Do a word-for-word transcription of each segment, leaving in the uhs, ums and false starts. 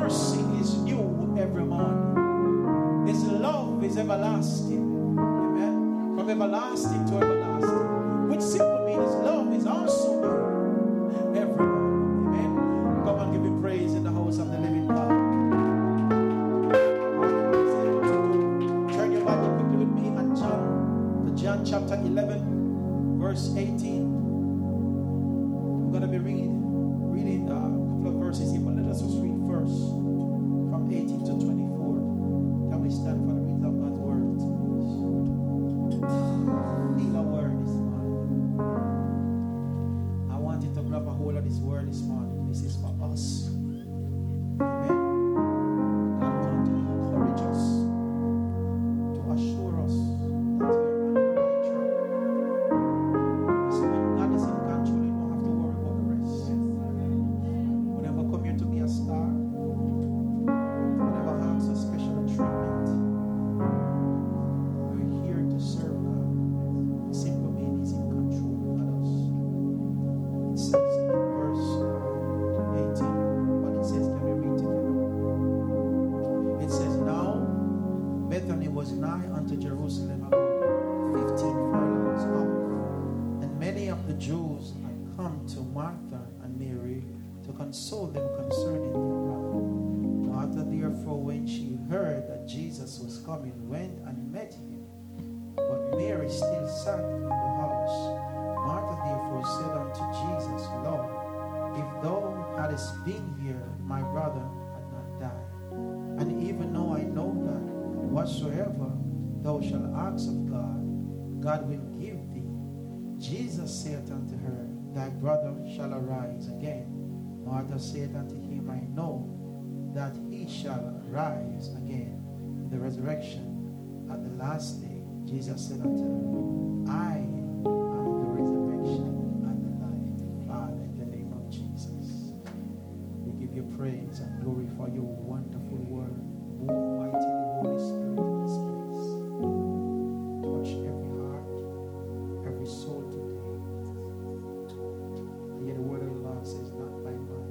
mercy is new every morning. His love is everlasting. Amen. From everlasting to everlasting. Which simply means His love is also new every morning. Amen. Come and give Him praise in the house of the living God. Turn your Bible quickly with me and John, to John chapter eleven, verse eighteen. We're going to be reading, reading a couple of verses here, but let us just read first from eighteen to twenty-four. Can we stand for the reading of God's word? Need a word this morning. I want you to grab a hold of this word this morning. This is for us. Amen. God wants to encourage us, to assure us that we are on the right track. So when God is in control, you don't have to worry about the rest. We never come here to be a star. We never ask for special treatment. We're here to serve God. Simple meaning He's in control of us. It says in verse eighteen, what it says, can we read together? It says, now Bethany was nigh unto Jerusalem, about fifteen furlongs off, and many of the Jews had come to Martha and Mary to console them concerning their brother. Martha therefore, when she heard that Jesus was coming, went and met him. But Mary still sat in the house. Martha therefore said unto Jesus, Lord, if thou hadst been here, my brother had not died. And even now I know that whatsoever thou shalt ask of God, God will give thee. Jesus saith unto her, thy brother shall arise again. Martha said unto him, I know that he shall rise again in the resurrection at the last day. Jesus said unto her, I am the resurrection and the life. Father, in the name of Jesus, we give you praise and glory for your wonderful word. Move mightily, Holy Spirit, in this place. Touch every heart, every soul today. And yet the word of the Lord says, not by might.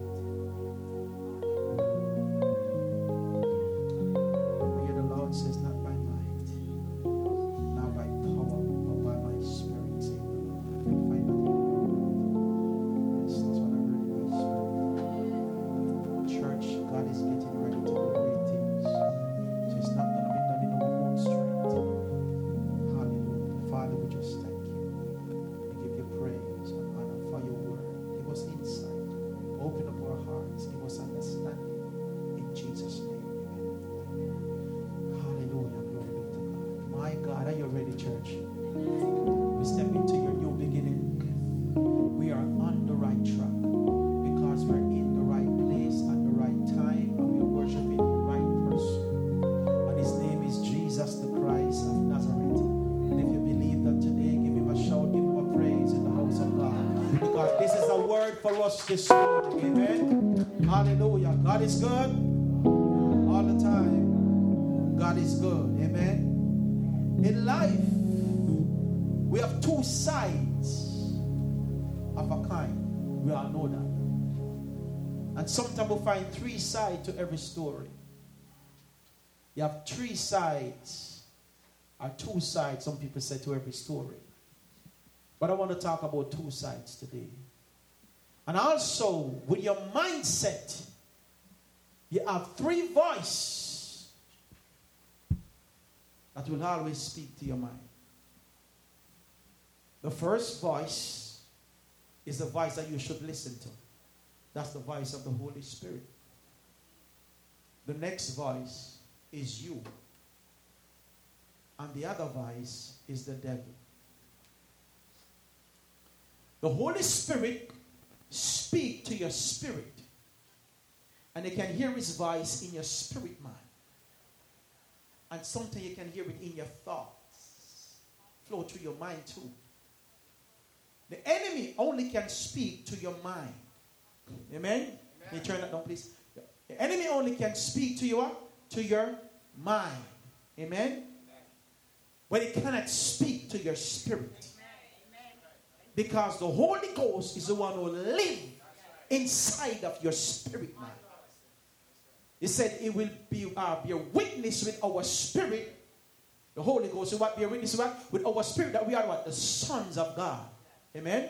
And yet the Lord says, not by might, not by power, but by my spirit, say the Lord. I can find that in the word. Yes, that's what I heard in my spirit. Church, God is getting ready to do great things. So it's not going to be done in our own strength. Hallelujah. Father, we just thank you. We give you praise and honor for your word. Give us insight. Open up our hearts. Give us understanding. In Jesus' name, amen. Hallelujah. Glory be to God. My God, are you ready, church? We step into your new beginning. We are on the right track because we're in the right place at the right time and we're worshiping the right person. And his name is Jesus the Christ of Nazareth. And if you believe that today, give him a shout, give him a praise in the house of God. Because this is a word for us this morning. Amen. Hallelujah. God is good all the time. God is good. Amen. In life, we have two sides of a kind. We all know that. And sometimes we find three sides to every story. You have three sides, or two sides, some people say, to every story. But I want to talk about two sides today. And also, with your mindset, you have three voices that will always speak to your mind. The first voice is the voice that you should listen to. That's the voice of the Holy Spirit. The next voice is you. And the other voice is the devil. The Holy Spirit speaks to your spirit. And you can hear his voice in your spirit mind. And sometimes you can hear it in your thoughts. Flow through your mind too. The enemy only can speak to your mind. Amen? Amen. Can you turn that down, please? The enemy only can speak to your, to your mind. Amen? Amen? But it cannot speak to your spirit. Amen. Because the Holy Ghost is the one who lives inside of your spirit mind. He said it will be, uh, be a witness with our spirit. The Holy Ghost will what? Be a witness with, what? With our spirit that we are what? The sons of God. Amen?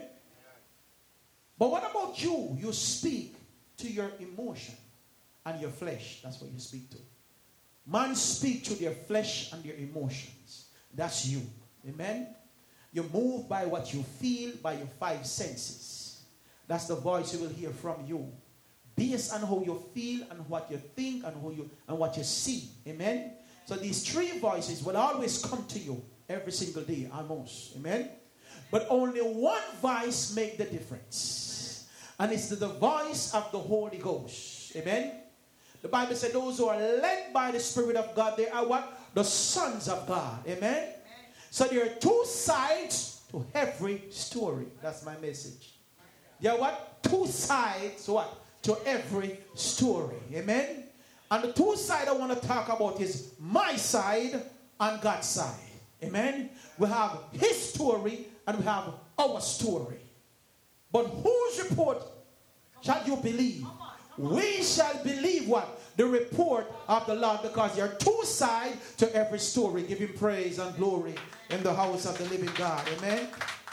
But what about you? You speak to your emotion and your flesh. That's what you speak to. Man speak to their flesh and their emotions. That's you. Amen? You move by what you feel, by your five senses. That's the voice you will hear from you. Based on how you feel and what you think and, who you, and what you see. Amen? So these three voices will always come to you every single day, almost. Amen? But only one voice makes the difference. And it's the voice of the Holy Ghost. Amen? The Bible said those who are led by the Spirit of God, they are what? The sons of God. Amen? Amen. So there are two sides to every story. That's my message. There are what? Two sides what? To every story. Amen? And the two sides I want to talk about is my side and God's side. Amen? We have his story and we have our story. But whose report shall you believe? We shall believe what? The report of the Lord, because there are two sides to every story. Give him praise and glory in the house of the living God. Amen?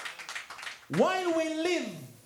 While we live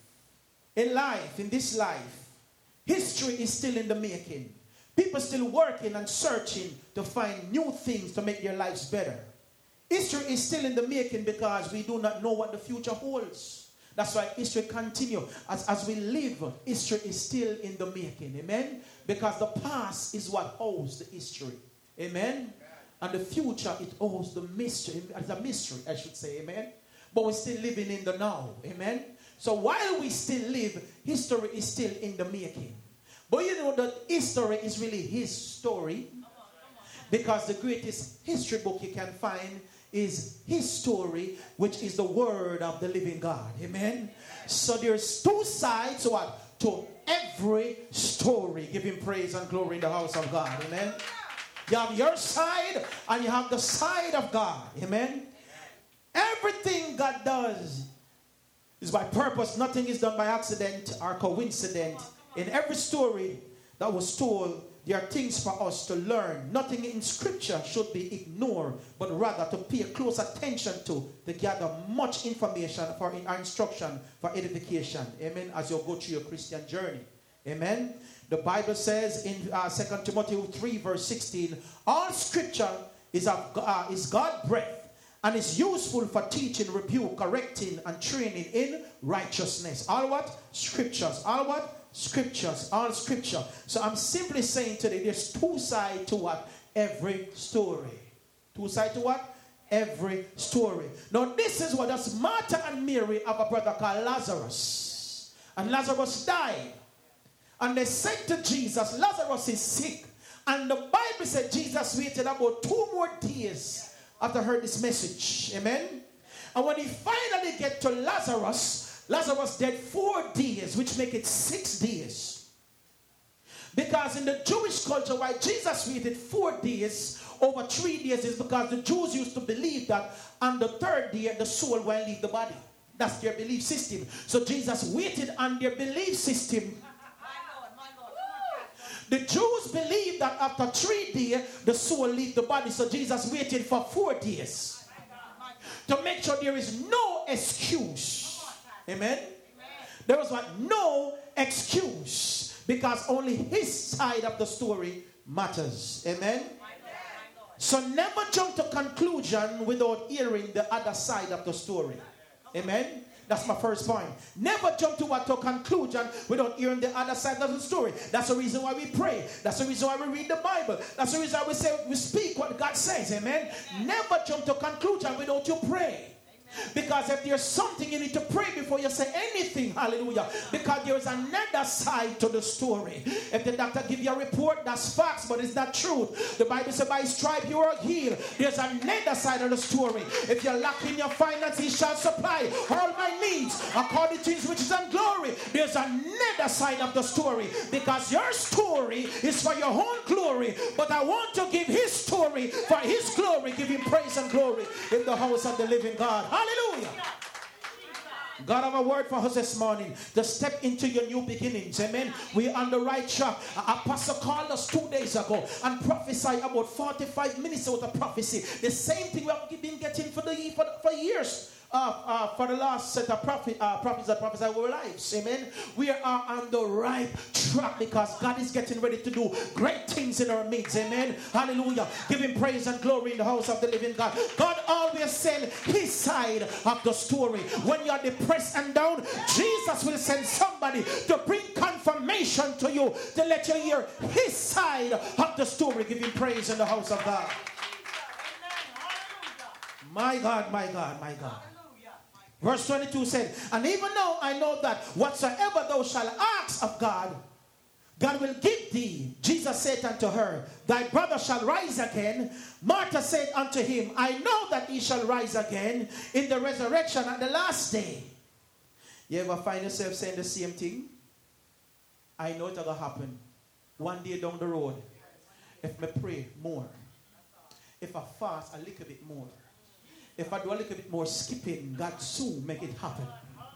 in life, in this life, history is still in the making. People still working and searching to find new things to make their lives better. History is still in the making because we do not know what the future holds. That's why history continues. As, as we live, history is still in the making. Amen? Because the past is what holds the history. Amen? And the future, it holds the mystery. It's a mystery, I should say. Amen? But we're still living in the now. Amen? So while we still live, history is still in the making. But you know that history is really his story. Because the greatest history book you can find is his story, which is the word of the living God. Amen? So there's two sides to what? To every story. Give him praise and glory in the house of God. Amen? You have your side and you have the side of God. Amen? Everything God does is by purpose. Nothing is done by accident or coincidence. In every story that was told, there are things for us to learn. Nothing in Scripture should be ignored, but rather to pay close attention to, to gather much information for our instruction, for edification. Amen. As you go through your Christian journey. Amen. The Bible says in uh, Second Timothy three verse sixteen, all Scripture is, of, uh, is God breath and is useful for teaching, rebuke, correcting, and training in righteousness. All what? Scriptures. All what? Scriptures, all scripture. So I'm simply saying today, there's two sides to what? Every story. Two sides to what? Every story. Now this is what does Martha and Mary have a brother called Lazarus. And Lazarus died. And they said to Jesus, Lazarus is sick. And the Bible said Jesus waited about two more days after heard this message. Amen? And when he finally get to Lazarus, Lazarus dead four days, which make it six days. Because in the Jewish culture, why Jesus waited four days over three days is because the Jews used to believe that on the third day, the soul will leave the body. That's their belief system. So Jesus waited on their belief system. The Jews believed that after three days, the soul leave the body. So Jesus waited for four days to make sure there is no excuse. Amen? Amen? There was what? No excuse. Because only his side of the story matters. Amen? Amen? So never jump to conclusion without hearing the other side of the story. Amen? That's my first point. Never jump to what to conclusion without hearing the other side of the story. That's the reason why we pray. That's the reason why we read the Bible. That's the reason why we say we speak what God says. Amen? Amen. Never jump to conclusion without you pray. Because if there's something you need to pray before you say anything, hallelujah. Because there's another side to the story. If the doctor give you a report, that's facts, but it's not truth. The Bible says by his stripe you are healed. There's another side of the story. If you're lacking your finances, he shall supply all my needs according to his riches and glory. There's another side of the story. Because your story is for your own glory, but I want to give his story for his glory. Give him praise and glory in the house of the living God. Hallelujah. God have a word for us this morning to step into your new beginnings. Amen. We're on the right track. Apostle called us two days ago and prophesied about forty-five minutes of the prophecy. The same thing we have been getting for the for, for years. Uh, uh, for the last set of prophet, uh, prophets that prophesy over our lives. Amen. We are on the right track because God is getting ready to do great things in our midst. Amen. Hallelujah. Give him praise and glory in the house of the living God. God always send his side of the story. When you are depressed and down, Jesus will send somebody to bring confirmation to you, to let you hear his side of the story. Give him praise in the house of God. My God, my God, my God. Verse twenty-two said, and even though I know that whatsoever thou shalt ask of God, God will give thee. Jesus said unto her, thy brother shall rise again. Martha said unto him, I know that he shall rise again in the resurrection at the last day. You ever find yourself saying the same thing? I know it's going to happen one day down the road. If I pray more, if I fast a little bit more, if I do a little bit more skipping, God soon make it happen.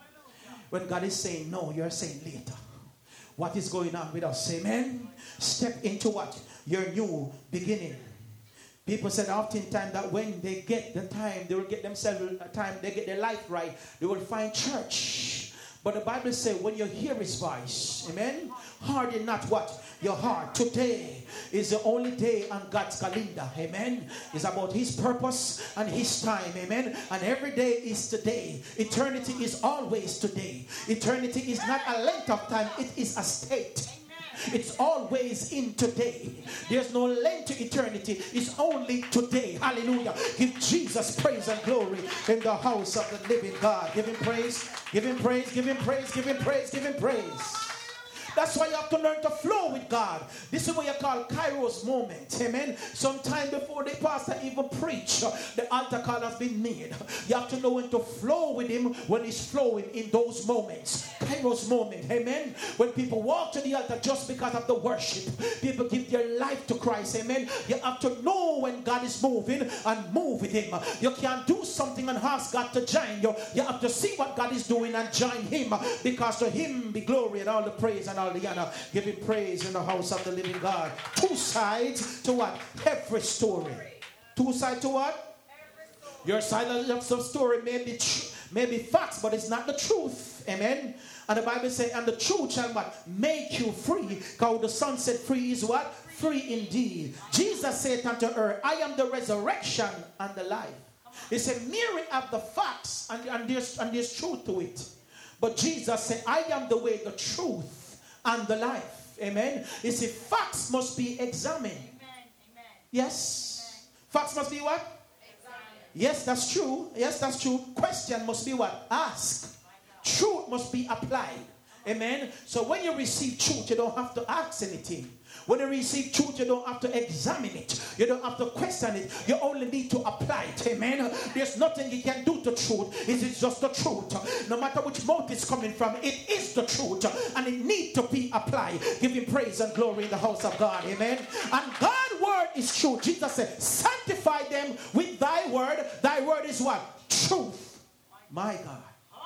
When God is saying no, you're saying later. What is going on with us? Amen. Step into what? Your new beginning. People said oftentimes that when they get the time, they will get themselves a time, they get their life right, they will find church. But the Bible says when you hear his voice, amen, harden not what? Your heart. Today is the only day on God's calendar. Amen. It's about his purpose and his time. Amen. And every day is today. Eternity is always today. Eternity is not a length of time. It is a state. It's always in today. There's no length to eternity. It's only today. Hallelujah. Give Jesus praise and glory in the house of the living God. Give him praise. Give him praise. Give him praise. Give him praise. Give him praise. That's why you have to learn to flow with God. This is what you call Kairos moment. Amen. Sometime before the pastor even preach, the altar call has been made. You have to know when to flow with him when he's flowing in those moments. Kairos moment. Amen. When people walk to the altar just because of the worship, people give their life to Christ. Amen. You have to know when God is moving and move with him. You can't do something and ask God to join you. You have to see what God is doing and join him, because to him be glory and all the praise and all the honor. Give him praise in the house of the living God. Two sides to what? Every story. Two sides to what? Your side of some story may be, tr- may be facts, but it's not the truth. Amen. And the Bible says, and the truth shall what? Make you free. Because the Son said free is what? Free indeed. Jesus said unto her, I am the resurrection and the life. He said, Mary have the facts and, and, there's, and there's truth to it. But Jesus said, I am the way, the truth, and the life. Amen. You see, facts must be examined. Amen. Amen. Yes. Amen. Facts must be what? Examined. Yes, that's true. Yes, that's true. Question must be what? Asked. Truth must be applied. Amen. So when you receive truth, you don't have to ask anything. When you receive truth, you don't have to examine it. You don't have to question it. You only need to apply it. Amen. There's nothing you can do to truth. It is just the truth. No matter which mouth it's coming from, it is the truth. And it needs to be applied. Give him praise and glory in the house of God. Amen. And God's word is true. Jesus said, sanctify them with thy word. Thy word is what? Truth. My God.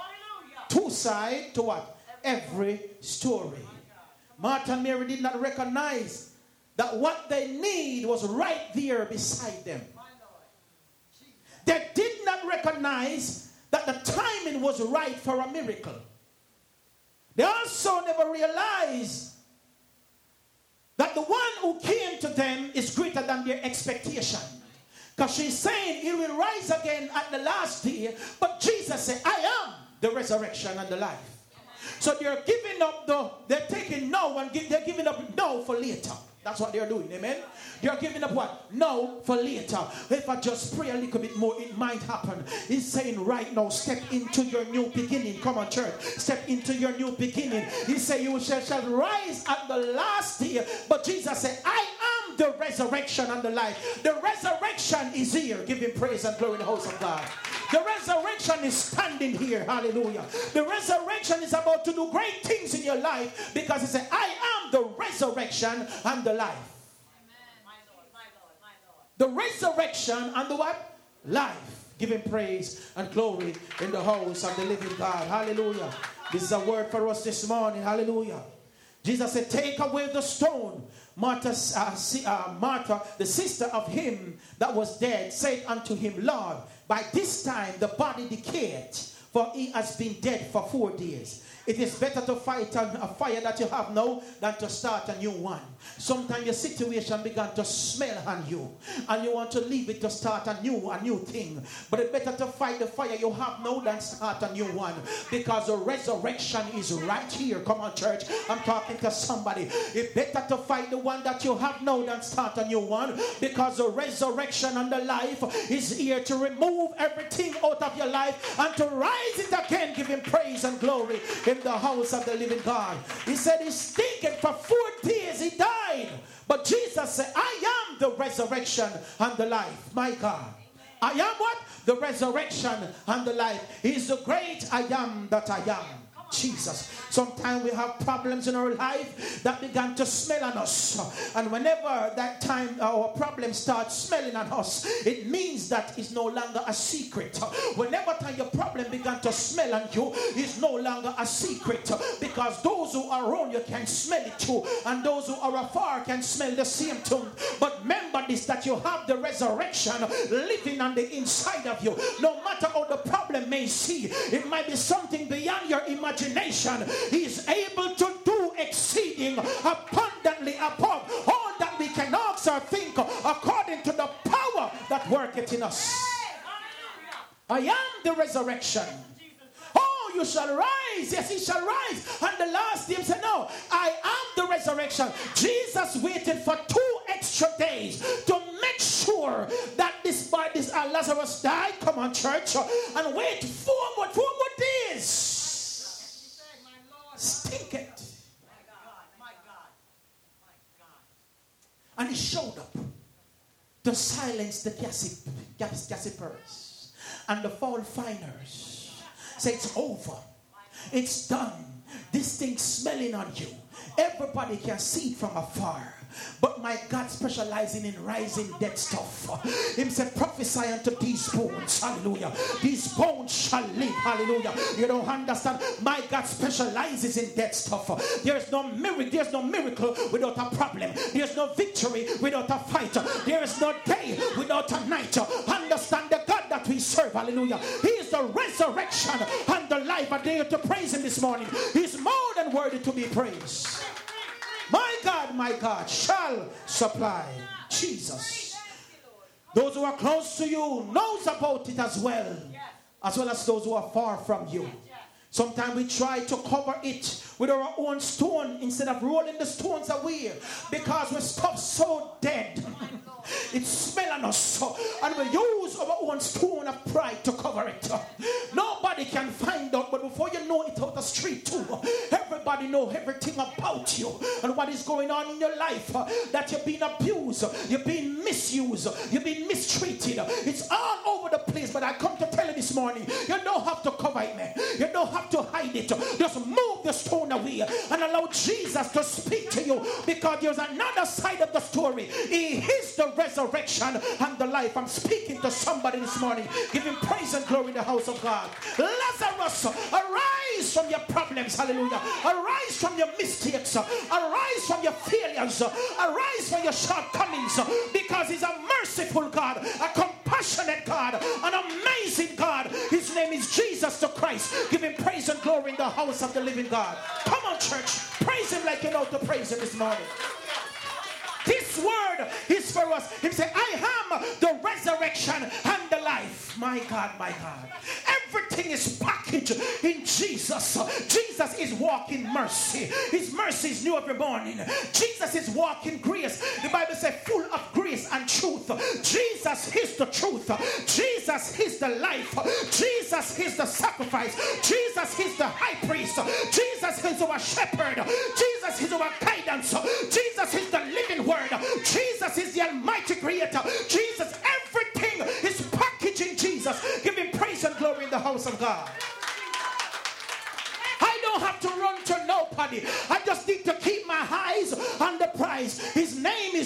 Two sides to what? Every story. Martha and Mary did not recognize that what they need was right there beside them. They did not recognize that the timing was right for a miracle. They also never realized that the one who came to them is greater than their expectation. Because she's saying he will rise again at the last day. But Jesus said, I am the resurrection and the life. So they're giving up the, they're taking no and give, they're giving up no for later. That's what they're doing, amen? They're giving up what? No for later. If I just pray a little bit more, it might happen. He's saying right now, step into your new beginning. Come on, church. Step into your new beginning. He said, you shall, shall rise at the last day. But Jesus said, I am the resurrection and the life. The resurrection is here. Give him praise and glory in the house of God. The resurrection is standing here. Hallelujah. The resurrection is about to do great things in your life, because he said, I am the resurrection and the life. Amen. My Lord, my Lord, my Lord. The resurrection and the what? Life. Give him praise and glory in the house of the living God. Hallelujah. This is a word for us this morning. Hallelujah. Jesus said, take away the stone. Martha, uh, uh, Martha, the sister of him that was dead, said unto him, Lord, by this time the body decayed, for he has been dead for four days. It is better to fight on a fire that you have now than to start a new one. Sometimes your situation began to smell on you, and you want to leave it to start a new, a new thing. But it's better to fight the fire you have now than start a new one, because the resurrection is right here. Come on, church. I'm talking to somebody. It's better to fight the one that you have now than start a new one, because the resurrection and the life is here to remove everything out of your life and to rise it again. Give him praise and glory in the house of the living God. He said he's stinking for four days. He died. But Jesus said, I am the resurrection and the life. My God. I am what? The resurrection and the life. He's the great I am that I am. Jesus. Sometimes we have problems in our life that began to smell on us. And whenever that time our problem starts smelling on us, it means that it's no longer a secret. Whenever time your problem began to smell on you, it's no longer a secret. Because those who are around you can smell it too. And those who are afar can smell the same too. But remember this, that you have the resurrection living on the inside of you. No matter how the problem may seem, it might be something beyond your imagination. He is able to do exceeding abundantly above all that we can ask or think, according to the power that worketh in us. I am the resurrection. Oh, you shall rise. Yes, he shall rise. And the last day said, no, I am the resurrection. Jesus waited for two extra days to make sure that this by this uh, Lazarus died. Come on, church, and wait four more, four more days. Stink it. My God, my God, my God. And he showed up to silence the gossip, gossipers and the fault finders. Say it's over. It's done. This thing's smelling on you. Everybody can see it from afar. But my God specializing in rising dead stuff. Him said, prophesy unto these bones. Hallelujah. These bones shall live. Hallelujah. You don't understand. My God specializes in dead stuff. There's no miracle. There's no miracle without a problem. There's no victory without a fight. There is no day without a night. Understand the God that we serve. Hallelujah. He is the resurrection and the life. I dare you to praise him this morning. He's more than worthy to be praised. My God, my God, shall supply. Jesus. Those who are close to you knows about it as well. As well as those who are far from you. Sometimes we try to cover it with our own stone instead of rolling the stones away. Because we're stuff so dead. It smells on us. And we use our own stone of pride to cover it. Nobody can find out. But before you know it out the street too, everybody know everything about you. And what is going on in your life. That you're being abused. You're being misused. You're being mistreated. It's all over the place. But I come to tell you this morning. You don't have to cover it, man. You don't have to hide it. Just move the stone away and allow Jesus to speak to you, because there's another side of the story. He is the resurrection and the life. I'm speaking to somebody this morning. Give him praise and glory in the house of God. Lazarus, arise from your problems. Hallelujah. Arise from your mistakes. Arise from your failures. Arise from your shortcomings, because he's a merciful God, a compassionate God, an amazing God. His name is Jesus the Christ. Give him praise and glory in the house of the living God. Come on, church. Praise him like you know to praise him this morning. This word is for us. He said, I am the resurrection and the life. My God, my God. Everything is packaged in Jesus. Jesus is walking mercy. His mercy is new every morning. Jesus is walking grace. The Bible says full of grace and truth. Jesus is the truth. Jesus is the life. Jesus is the sacrifice. Jesus is the high priest. Jesus is our shepherd. Jesus is our guidance. Jesus is the living word. Jesus is the almighty creator. Jesus, everything is packaged in Jesus. Give him praise and glory in the house of God. I don't have to run to nobody. I just need to keep my eyes on the prize. His name is Jesus.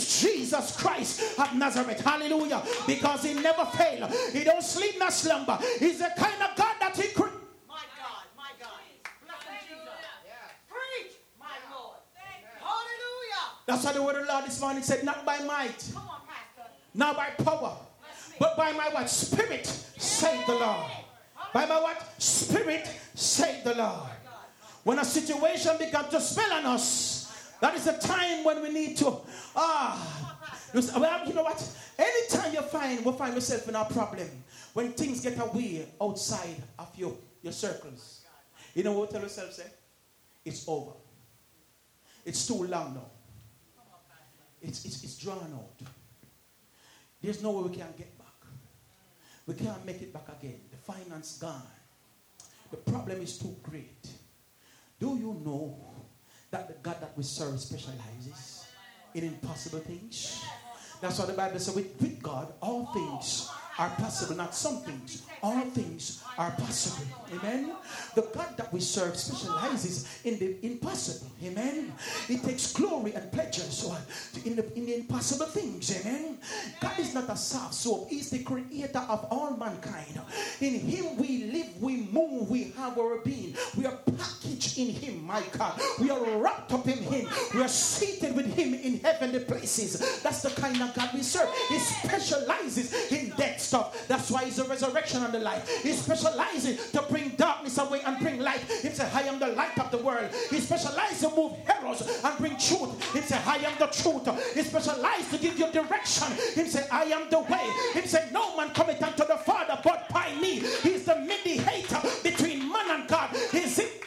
Jesus Christ of Nazareth. Hallelujah. Because he never failed. He don't sleep nor slumber. He's the kind of God that he created. My God, my God. Bless Jesus. Preach, my Lord. Hallelujah. That's why the word of the Lord this morning said, not by might, Come on, Pastor. not by power, but by my what? Spirit, save the Lord. By my what? Spirit, save the Lord. When a situation becomes to spell on us, that is the time when we need to, ah, well, you know what? Anytime you find, we find yourself in a problem, when things get away outside of your, your circles, you know what tell yourself, say? It's over. It's too long now. It's, it's, it's drawn out. There's no way we can get back. We can't make it back again. The finance gone. The problem is too great. Do you know that the God that we serve specializes in impossible things? That's what the Bible says. With, with God, all things are possible. Not some things. All things are possible. Amen. The God that we serve specializes in the impossible. Amen. He takes glory and pleasure so in the, in the impossible things. Amen. God is not a soft soap. He's the creator of all mankind. In him we live, we move, we have our being. We are packaged in him, my God. We are wrapped up in him. We are seated with him in heavenly places. That's the kind of God we serve. He specializes in death stuff. That's why he's a resurrection and the life. He specializes to bring darkness away and bring light. He said, I am the light of the world. He specializes to move arrows and bring truth. He said, I am the truth. He specializes to give you direction. He said, I am the way. He said, no man cometh unto the Father but by me. He's the mediator between man and God. He's it.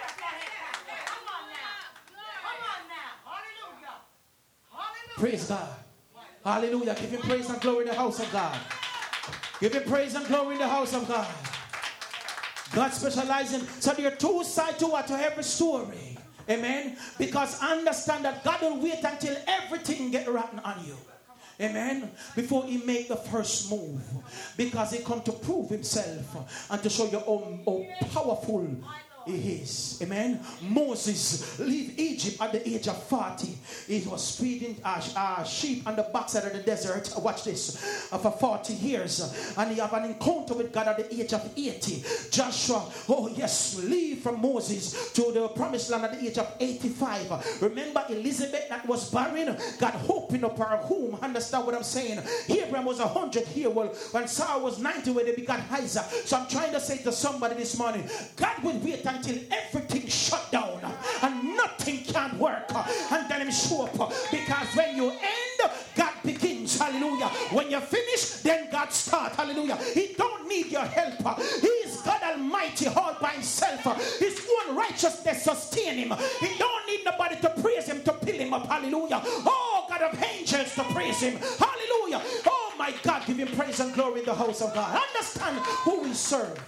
Praise God. Hallelujah. Give him praise and glory in the house of God. Give him praise and glory in the house of God. God specializes in. So there are two sides to what? To every story. Amen. Because understand that God will wait until everything get rotten on you. Amen. Before he make the first move. Because he come to prove himself and to show you how, how powerful he is. Amen. Moses leave Egypt at the age of forty. He was feeding uh, uh, sheep on the backside of the desert. Watch this. Uh, for forty years. And he have an encounter with God at the age of eighty. Joshua, oh yes, leave from Moses to the promised land at the age of eighty-five. Remember Elizabeth that was barren? God opened up her womb. Understand what I'm saying? Abraham was one hundred here. Well, when Sarah was ninety, when they begot Isaac. So I'm trying to say to somebody this morning, God will wait until everything shut down and nothing can work, and then him show up. Because when you end, God begins. Hallelujah. When you finish, then God starts. Hallelujah. He don't need your help. He is God Almighty all by himself. His own righteousness sustain him. He don't need nobody to praise him to pull him up. Hallelujah. Oh, God of angels to praise him. Hallelujah. Oh my God, give him praise and glory in the house of God. Understand who we serve.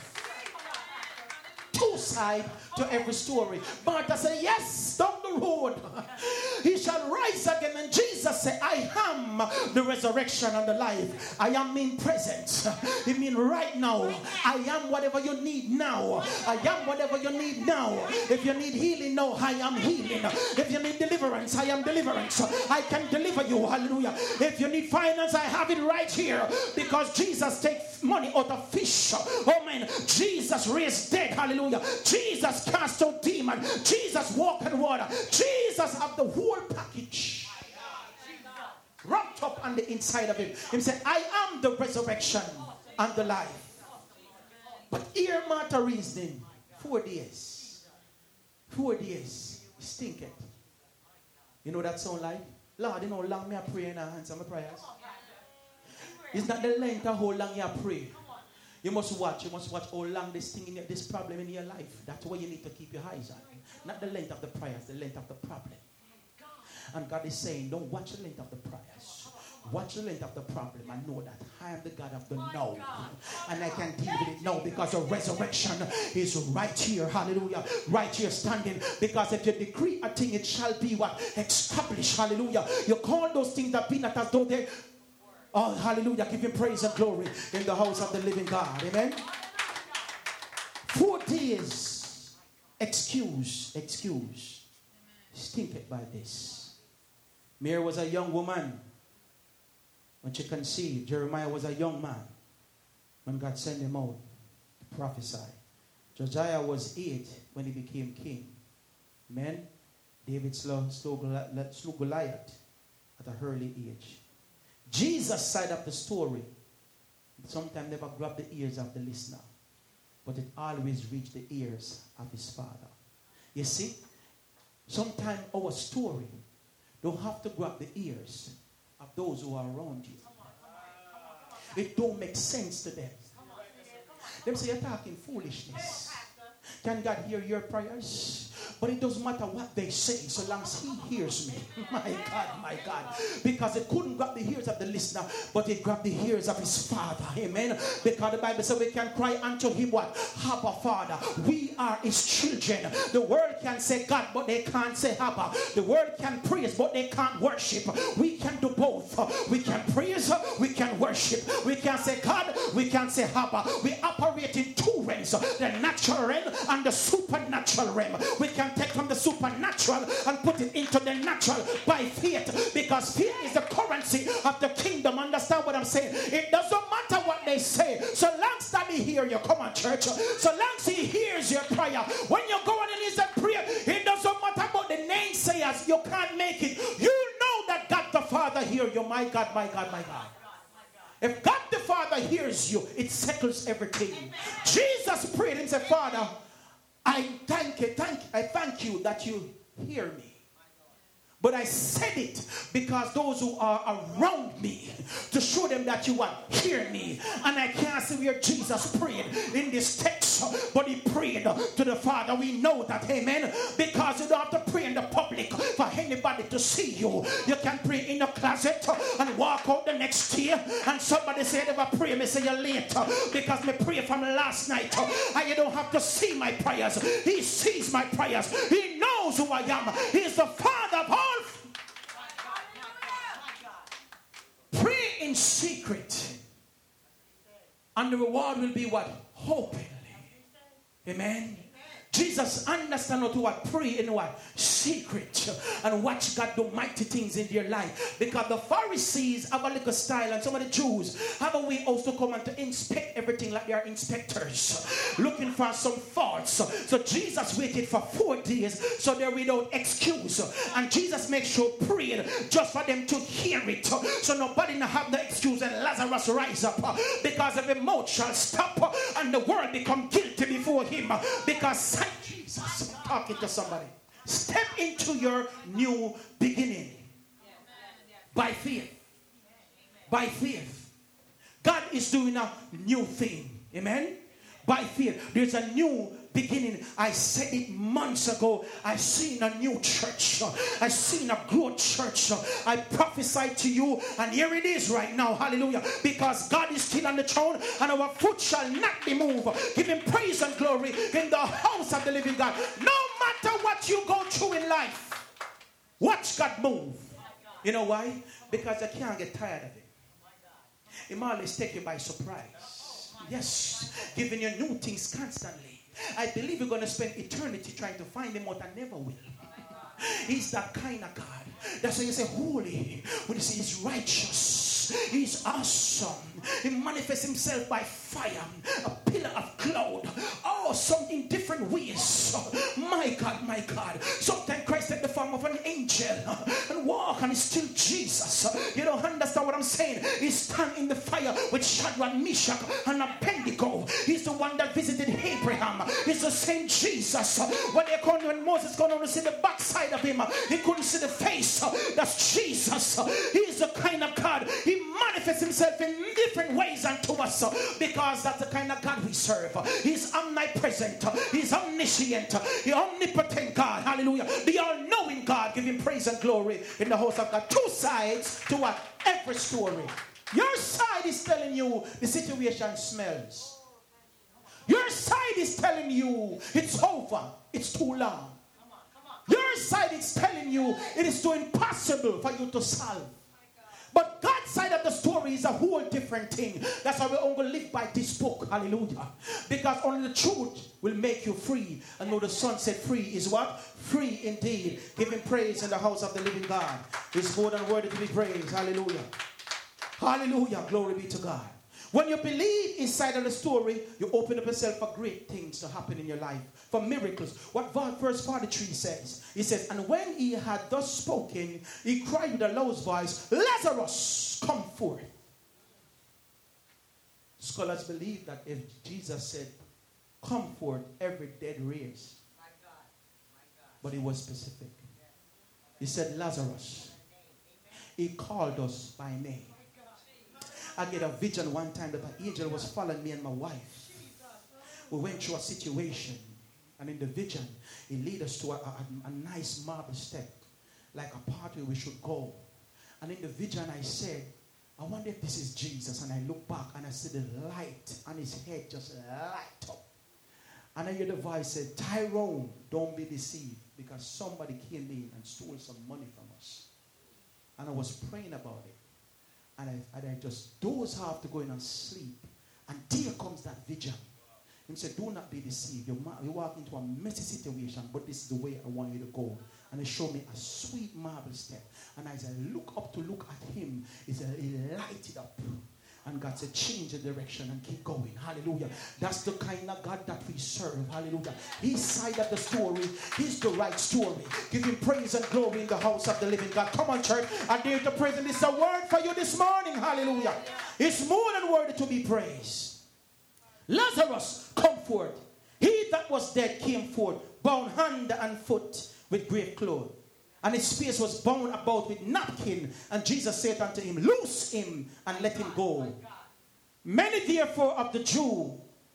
Two sides to every story. Martha said, yes, down the road he shall rise again. And Jesus said, I am the resurrection and the life. I am in present. It means right now. I am whatever you need now. I am whatever you need now. If you need healing now, I am healing. If you need deliverance, I am deliverance. I can deliver you. Hallelujah. If you need finance, I have it right here. Because Jesus takes money out of fish. Oh man, Jesus raised dead. Hallelujah. Jesus cast out demon. Jesus walked on water. Jesus have the whole package wrapped up on the inside of him. He said, I am the resurrection and the life. But here Martha reasoning. Four days. Four days. Stink it. You know that sound like? Lord, you know how long me I pray and I answer my prayers. It's not the length of how long you pray. You must watch. You must watch how long this thing in your, this problem in your life. That's where you need to keep your eyes on. Not the length of the prayers, the length of the problem. And God is saying, don't watch the length of the prayers. Watch the length of the problem and know that I am the God of the now. And I can deal with it now because the resurrection is right here. Hallelujah. Right here standing. Because if you decree a thing, it shall be what? Established. Hallelujah. You call those things that be not as though they... Oh, hallelujah. Give him praise and glory in the house of the living God. Amen. Four days. Excuse. Excuse. Stinketh by this. Mary was a young woman. when she conceived, Jeremiah was a young man when God sent him out to prophesy. Josiah was eight when he became king. Amen. David slew, slew Goliath at an early age. Jesus' side of the story sometimes never grabbed the ears of the listener, but it always reached the ears of his Father. You see, sometimes our story don't have to grab the ears of those who are around you. It don't make sense to them. They say you're talking foolishness. Can God hear your prayers? But it doesn't matter what they say, so long as he hears me. My God, my God. Because it couldn't grab the ears of the listener, but it grabbed the ears of his Father. Amen. Because the Bible says we can cry unto him what? Abba, Father. We are his children. The world can say God, but they can't say Abba. The world can praise, but they can't worship. We can do both. We can praise, we can worship. We can say God, we can say Abba. We operate in two realms, the natural realm and the supernatural realm. We can take from the supernatural and put it into the natural by faith, because faith is the currency of the kingdom. Understand what I'm saying? It doesn't matter what they say, so long as that he hear you. Come on, church. So long as he hears your prayer, when you go on and he's a prayer, it doesn't matter about the naysayers. You can't make it. You know that God the Father hear you. My God, my God, my God. If God the Father hears you, it settles everything. Amen. Jesus prayed and said, Father, I thank you, thank I thank you that you hear me. But I said it because those who are around me, to show them that you want hear me. And I can't see where Jesus prayed in this text, but he prayed to the Father. We know that, amen, because you don't have to pray in the public for anybody to see you. You can pray in the closet and walk out the next year, and somebody say they will pray, me say you're late because me pray from last night, and you don't have to see my prayers. He sees my prayers. He knows who I am. He's the Father of all. Pray in secret, and the reward will be what? Openly. Amen. Jesus understand how to what? Pray in what? Secret. And watch God do mighty things in their life. Because the Pharisees have a little style, and some of the Jews have a way also come and to inspect everything like they are inspectors, looking for some faults. So Jesus waited for four days, so they're without excuse. And Jesus makes sure prayed just for them to hear it. So nobody now have the excuse, and Lazarus rise up. Because every mouth shall stop, and the world become guilty before him. Because Jesus, I'm talking to somebody. Step into your new beginning. By faith. By faith. God is doing a new thing. Amen. By faith. There's a new beginning. I said it months ago. I seen a new church. I seen a growth church. I prophesied to you, and here it is right now. Hallelujah. Because God is still on the throne, and our foot shall not be moved. Give him praise and glory in the house of the living God. No matter what you go through in life, watch God move. You know why? Because you can't get tired of it. He might always take you by surprise. Yes. Giving you new things constantly. I believe you're going to spend eternity trying to find him out and never will. He's that kind of God. That's why you say holy. When you say he's righteous, he's awesome. He manifests himself by fire, a pillar of cloud. Oh, something different ways. My God, my God. Sometimes Christ take the form of an angel and walk, and he's still Jesus. You don't understand what I'm saying? He stand in the fire with Shadrach, Meshach, and Abednego. He's the one that visited Abraham. He's the same Jesus. When they come, when Moses going on to see the backside of him, he couldn't see the face. That's Jesus. He's the kind of God. He manifests himself in different ways unto us, because that's the kind of God we serve. He's omnipresent. He's omniscient. He's omnipotent God. Hallelujah. The all-knowing God. Give him praise and glory in the house of God. Two sides to what? Every story. Your side is telling you the situation smells. Your side is telling you it's over. It's too long. Your side is telling you it is too impossible for you to solve. But God's side of the story is a whole different thing. That's why we only live by this book. Hallelujah. Because only the truth will make you free. And know the Son said free is what? Free indeed. Give him praise in the house of the living God. He's more than worthy to be praised. Hallelujah. Hallelujah. Glory be to God. When you believe inside of the story, you open up yourself for great things to happen in your life, for miracles. What verse forty-three says, he says, and when he had thus spoken, he cried with a loud voice, Lazarus, come forth. Scholars believe that if Jesus said, come forth, every dead raised. My God. My God. But he was specific. He said, Lazarus. He called us by name. I get a vision one time that an angel was following me and my wife. We went through a situation, and in the vision, he led us to a, a, a nice marble step, like a part where we should go. And in the vision, I said, I wonder if this is Jesus. And I look back and I see the light on his head just light up. And I hear the voice say, Tyrone, don't be deceived, because somebody came in and stole some money from us. And I was praying about it. And I, and I just doze off to go in and sleep. And there comes that vision. He said, do not be deceived. You walk into a messy situation, but this is the way I want you to go. And he showed me a sweet marble step. And as I look up to look at him, he said, he lighted up. And God said, change the direction and keep going. Hallelujah. That's the kind of God that we serve. Hallelujah. His side of the story is the right story. Give him praise and glory in the house of the living God. Come on, church. I dare to praise him. It's a word for you this morning. Hallelujah. It's more than worthy to be praised. Lazarus, come forth. He that was dead came forth, bound hand and foot with grave clothes. And his face was bound about with napkin. And Jesus said unto him, loose him and let him go. Many therefore of the Jews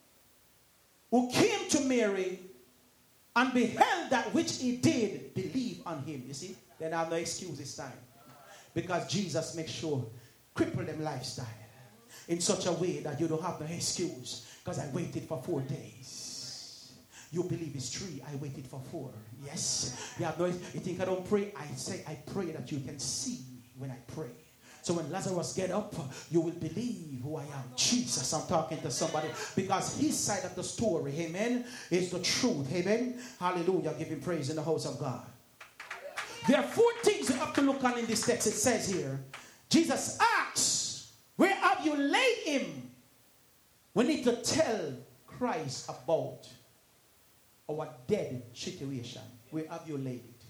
who came to Mary and beheld that which he did, believe on him. You see, then I have no excuse this time. Because Jesus makes sure, cripple them lifestyle in such a way that you don't have no excuse. Because I waited for four days. You believe it's three. I waited for four. Yes. You have no. You think I don't pray? I say I pray that you can see when I pray. So when Lazarus get up, you will believe who I am. Jesus, I'm talking to somebody. Because his side of the story, amen, is the truth. Amen. Hallelujah. Give him praise in the house of God. There are four things you have to look on in this text. It says here, Jesus asks, where have you laid him? We need to tell Christ about our dead situation. Where have you laid it?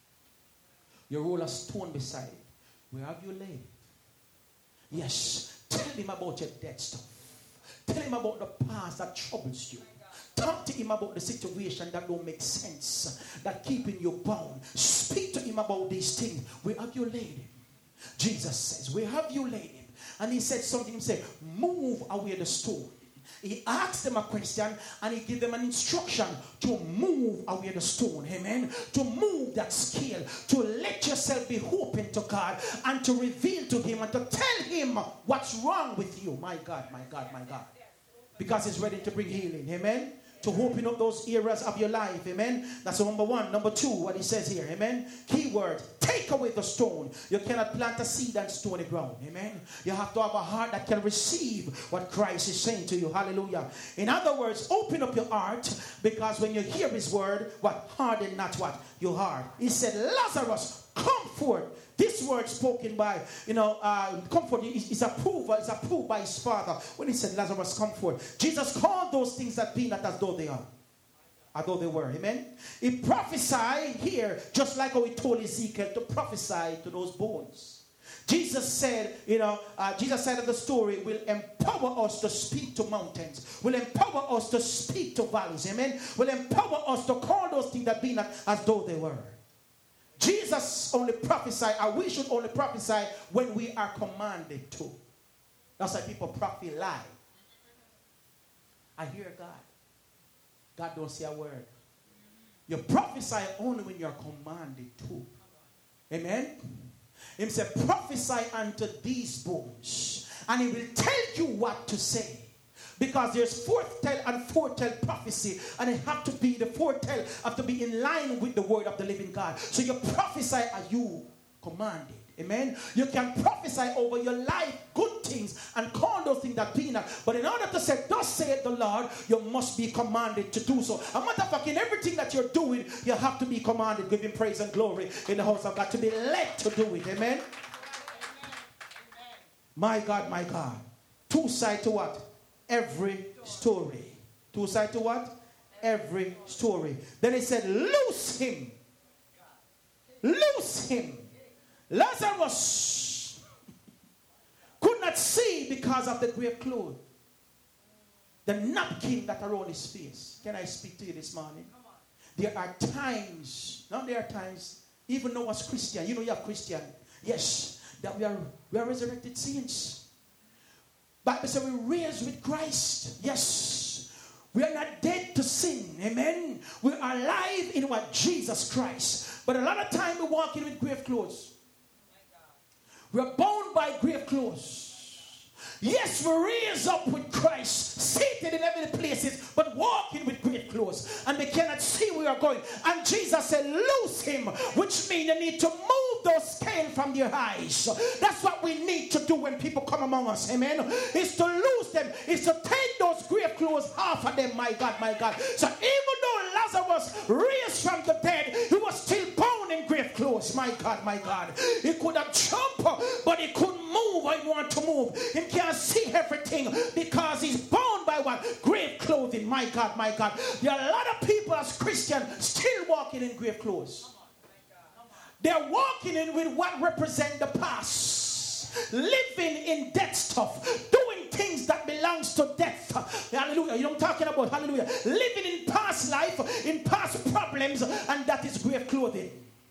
You roll a stone beside it. Where have you laid it? Yes. Tell him about your dead stuff. Tell him about the past that troubles you. Talk to him about the situation that don't make sense, that keeping you bound. Speak to him about these things. Where have you laid him? Jesus says, where have you laid him? And he said something, he said, move away the stone. He asked them a question and he gave them an instruction to move away the stone. Amen. To move that scale. To let yourself be open to God and to reveal to him and to tell him what's wrong with you. My God, my God, my God. Because he's ready to bring healing. Amen. To open up those areas of your life. Amen. That's number one. Number two, what he says here. Amen. Key word. Take away the stone. You cannot plant a seed on stony ground. Amen. You have to have a heart that can receive what Christ is saying to you. Hallelujah. In other words, open up your heart, because when you hear his word, what? Harden not what? Your heart. He said, Lazarus, come forth. This word spoken by, you know, uh, comfort is, is approved, is approved by his Father. When he said, Lazarus, come forth. Jesus called those things that be not as though they are. As though they were. Amen. He prophesied here, just like how he told Ezekiel to prophesy to those bones. Jesus said, you know, uh, Jesus said of the story, will empower us to speak to mountains. Will empower us to speak to valleys. Amen. Will empower us to call those things that be not as though they were. Jesus only prophesied, and we should only prophesy when we are commanded to. That's why people prophesy lie. I hear God. God don't say a word. You prophesy only when you're commanded to. Amen? He said, prophesy unto these bones, and he will tell you what to say. Because there's foretell and foretell prophecy, and it have to be, the foretell have to be in line with the word of the living God. So you prophesy as you commanded. Amen. You can prophesy over your life good things and call those things that be not. But in order to say, thus saith the Lord, you must be commanded to do so. A matter of fact, in everything that you're doing, you have to be commanded. Give him praise and glory in the house of God, to be led to do it. Amen. My God, my God. Two sides to what? Every story. Two sides to what? Every story. Then he said, loose him. Loose him. Lazarus could not see because of the grave clothes. The napkin that around his face. Can I speak to you this morning? There are times, now there are times, even though as Christian, you know you are Christian, yes, that we are, we are resurrected saints. But we say we're raised with Christ. Yes. We are not dead to sin. Amen. We are alive in what? Jesus Christ. But a lot of time we're walking with grave clothes. We're bound by grave clothes. Yes, we're raised up with Christ, seated in heavenly places, but walking with grave clothes. And we cannot see where we are going. And Jesus said, loose him, which means you need to move those scales from your eyes. That's what we need to do when people come among us. Amen. Is to lose them, is to take those grave clothes off of them, my God, my God. So even though Lazarus raised from the dead, he was still bound in grave clothes. My God, my God. He could have jumped, but he couldn't move when he wanted to move. He can't see everything because he's bound by what? Grave clothing. My God, my God. There are a lot of people as Christians still walking in grave clothes. They're walking in with what represents the past. Living in death stuff. Doing things that belongs to death. Hallelujah. You know what I'm talking about? Hallelujah. Living in past life, in past problems, and that is grave clothing.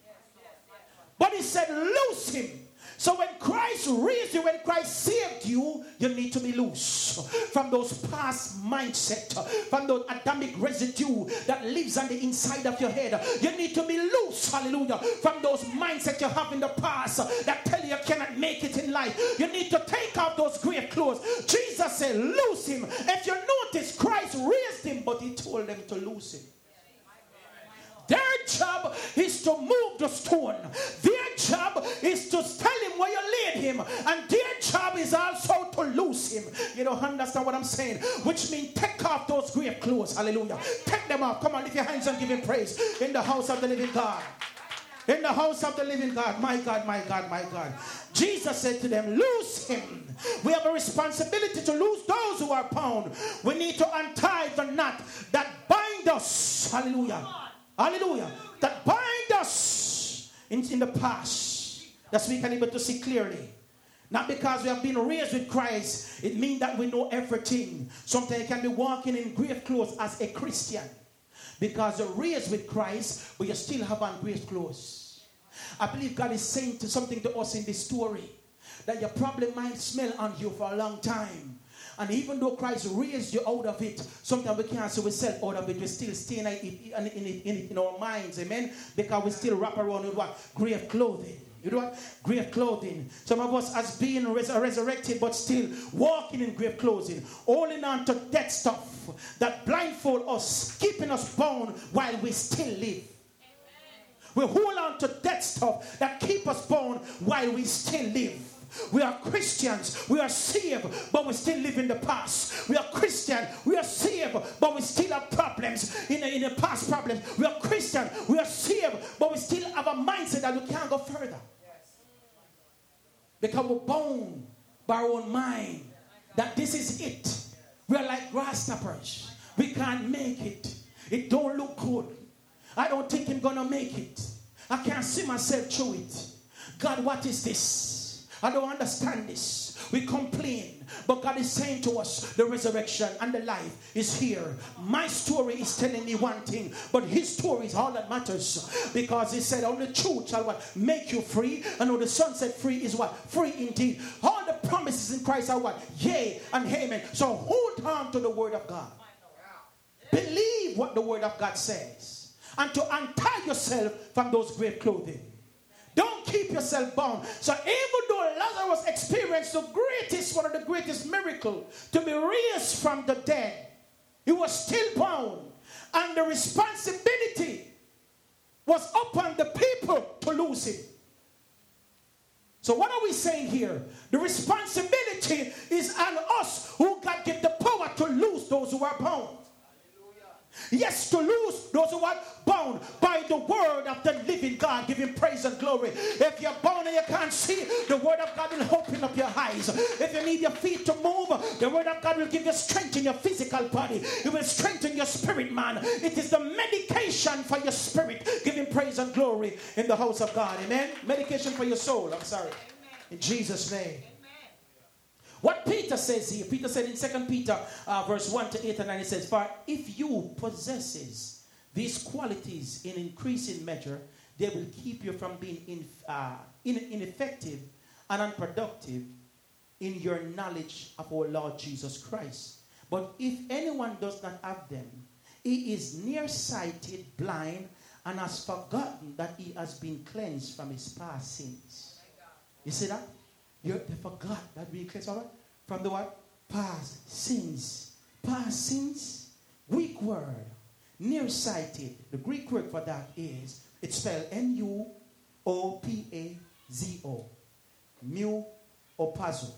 But he said, loose him. So when Christ raised you, when Christ saved you, you need to be loose from those past mindset, from those Adamic residue that lives on the inside of your head. You need to be loose, hallelujah, from those mindset you have in the past that tell you you cannot make it in life. You need to take off those grave clothes. Jesus said, loose him. If you notice, Christ raised him, but he told them to loose him. Their job is to move the stone. Their job is to tell him where you laid him. And their job is also to loose him. You don't understand what I'm saying? Which means take off those grave clothes. Hallelujah. Take them off. Come on, lift your hands and give him praise. In the house of the living God. In the house of the living God. My God, my God, my God. Jesus said to them, loose him. We have a responsibility to loose those who are bound. We need to untie the knot that bind us. Hallelujah. Hallelujah. That bind us in, in the past. That we can be able to see clearly. Not because we have been raised with Christ, it means that we know everything. Sometimes you can be walking in grave clothes as a Christian. Because you're raised with Christ, but you still have on grave clothes. I believe God is saying to something to us in this story. That your problem might smell on you for a long time. And even though Christ raised you out of it, sometimes we can't see ourselves out of it. We still stay in it, in, it, in, it, in our minds, amen? Because we still wrap around with what? Grave clothing. You know what? Grave clothing. Some of us as being res- resurrected, but still walking in grave clothing, holding on to dead stuff that blindfold us, keeping us bound while we still live. We hold on to dead stuff that keep us bound while we still live. We are Christians, we are saved, but we still live in the past. We are Christian, we are saved, but we still have problems in the, in the past problems. We are Christian, we are saved, but we still have a mindset that we can't go further. Because we're bound by our own mind that this is it. We are like grasshoppers. We can't make it. It don't look good. I don't think I'm gonna make it. I can't see myself through it. God, what is this? I don't understand this. We complain. But God is saying to us, the resurrection and the life is here. My story is telling me one thing, but his story is all that matters. Because he said, only truth shall what? Make you free. And when the Son set free is what? Free indeed. All the promises in Christ are what? Yea and amen. So hold on to the word of God. Believe what the word of God says. And to untie yourself from those grave clothing. Don't keep yourself bound. So even though Lazarus experienced the greatest, one of the greatest miracles, to be raised from the dead, he was still bound. And the responsibility was upon the people to lose him. So what are we saying here? The responsibility is on us who God gave the power to lose those who are bound. Yes, to lose those who are bound. bound by the word of the living God. Give him praise and glory. If you're bound and you can't see, the word of God will open up your eyes. If you need your feet to move, the word of God will give you strength in your physical body. It will strengthen your spirit, man. It is the medication for your spirit. Give him praise and glory in the house of God. Amen. Medication for your soul. I'm sorry. Amen. In Jesus' name. Amen. What Peter says here, Peter said in Second Peter uh, verse one to eight and nine, it says, for if you possesses these qualities in increasing measure, they will keep you from being in, uh, in, ineffective and unproductive in your knowledge of our Lord Jesus Christ. But if anyone does not have them, he is nearsighted, blind, and has forgotten that he has been cleansed from his past sins. You see that? You forgot that we cleansed from, from the what? Past sins. Past sins. Greek word. Nearsighted. The Greek word for that is, it's spelled N U O P A Z O. Mu opazo.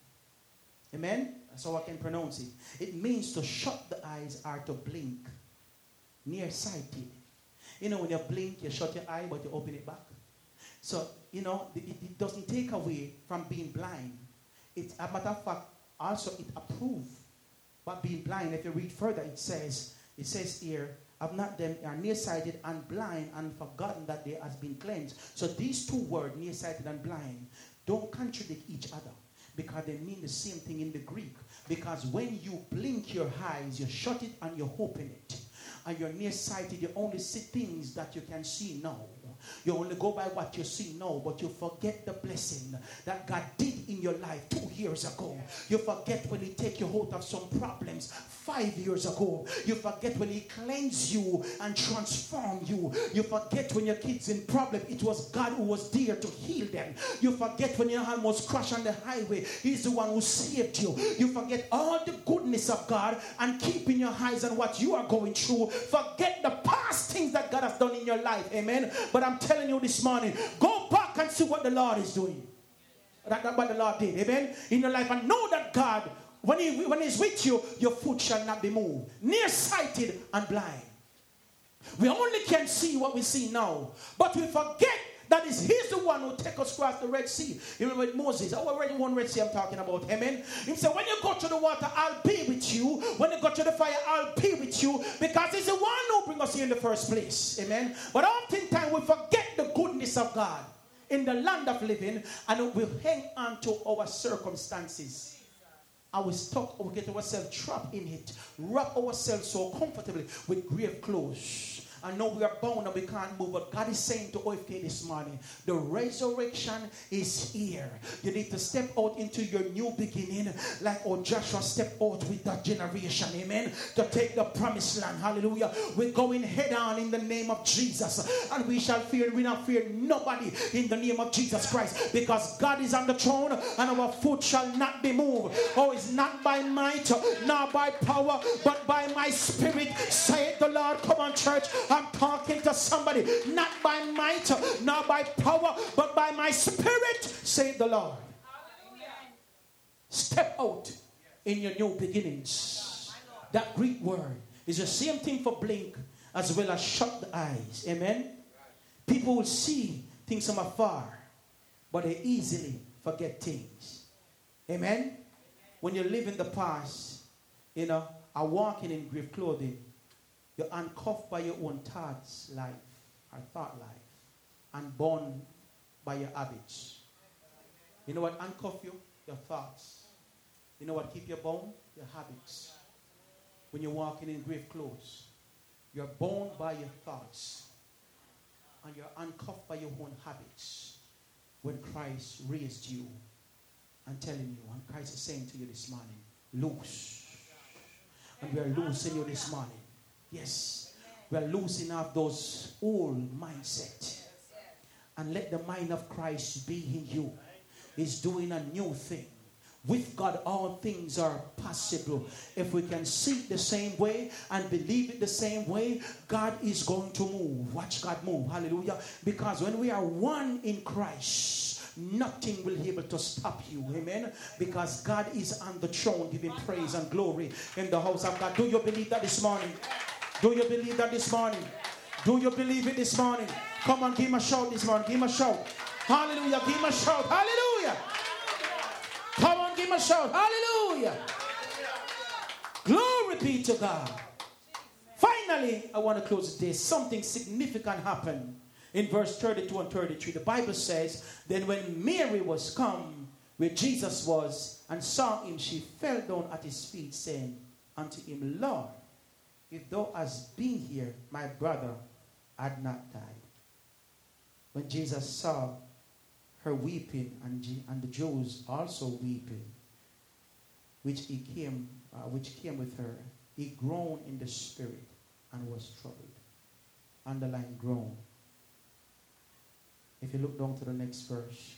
Amen? That's how I can pronounce it. It means to shut the eyes or to blink. Nearsighted. You know, when you blink, you shut your eye, but you open it back. So, you know, it, it doesn't take away from being blind. It's a matter of fact, also it approves. But being blind, if you read further, it says, it says here, have not them are nearsighted and blind and forgotten that they has been cleansed. So these two words, nearsighted and blind, don't contradict each other, because they mean the same thing in the Greek. Because when you blink your eyes, you shut it and you open it. And you're nearsighted, you only see things that you can see now. You only go by what you see now, but you forget the blessing that God did in your life two years ago. You forget when he take you out of some problems five years ago. You forget when he cleansed you and transformed you. You forget when your kids in problem, it was God who was there to heal them. You forget when you almost crashed on the highway, he's the one who saved you. You forget all the goodness of God and keeping your eyes on what you are going through. Forget the past things that God has done in your life. Amen. But I'm telling you this morning, go back and see what the Lord is doing. That, that what the Lord did. Amen. In your life, and know that God, when he when he's with you, your foot shall not be moved. Nearsighted and blind. We only can see what we see now, but we forget that is he's the one who take us across the Red Sea. You remember with Moses? Oh, already one Red Sea I'm talking about. Amen. He said, when you go to the water, I'll be with you. When you go to the fire, I'll be with you. Because he's the one who brings us here in the first place. Amen. But oftentimes we forget the goodness of God in the land of living, and we hang on to our circumstances. And we stuck, we get ourselves trapped in it. Wrap ourselves so comfortably with grave clothes. I know we are bound and we can't move, but God is saying to O F K this morning, the resurrection is here. You need to step out into your new beginning like old Joshua stepped out with that generation, amen, to take the promised land. Hallelujah. We're going head on in the name of Jesus, and we shall fear, we not fear nobody in the name of Jesus Christ, because God is on the throne and our foot shall not be moved. Oh, it's not by might, nor by power, but by my spirit, saith the Lord. Come on, church. I'm talking to somebody, not by might, not by power, but by my spirit, saith the Lord. Hallelujah. Step out in your new beginnings. That Greek word is the same thing for blink as well as shut the eyes. Amen. People will see things from afar, but they easily forget things. Amen. When you live in the past, you know, are walking in grave clothing, you're uncuffed by your own thoughts life, or thought life, and born by your habits. You know what uncuff you? Your thoughts. You know what keep you bound? Your habits. When you're walking in grave clothes, you're bound by your thoughts, and you're uncuffed by your own habits. When Christ raised you and telling you, and Christ is saying to you this morning, loose. And we are loosing you this morning. Yes, we are losing off those old mindset, and let the mind of Christ be in you. He's doing a new thing. With God, all things are possible. If we can see it the same way and believe it the same way, God is going to move. Watch God move. Hallelujah. Because when we are one in Christ, nothing will be able to stop you. Amen. Because God is on the throne, giving praise and glory in the house of God. Do you believe that this morning? Do you believe that this morning? Do you believe it this morning? Come on, give him a shout this morning. Give him a shout. Hallelujah. Give him a shout. Hallelujah. Come on, give him a shout. Hallelujah. Glory be to God. Finally, I want to close today. Something significant happened in verse thirty-two and thirty-three. The Bible says, then when Mary was come where Jesus was and saw him, she fell down at his feet, saying unto him, Lord, if thou hadst been here, my brother had not died. When Jesus saw her weeping, and, G- and the Jews also weeping, which he came, uh, which came with her, he groaned in the spirit and was troubled. Underline groan. If you look down to the next verse,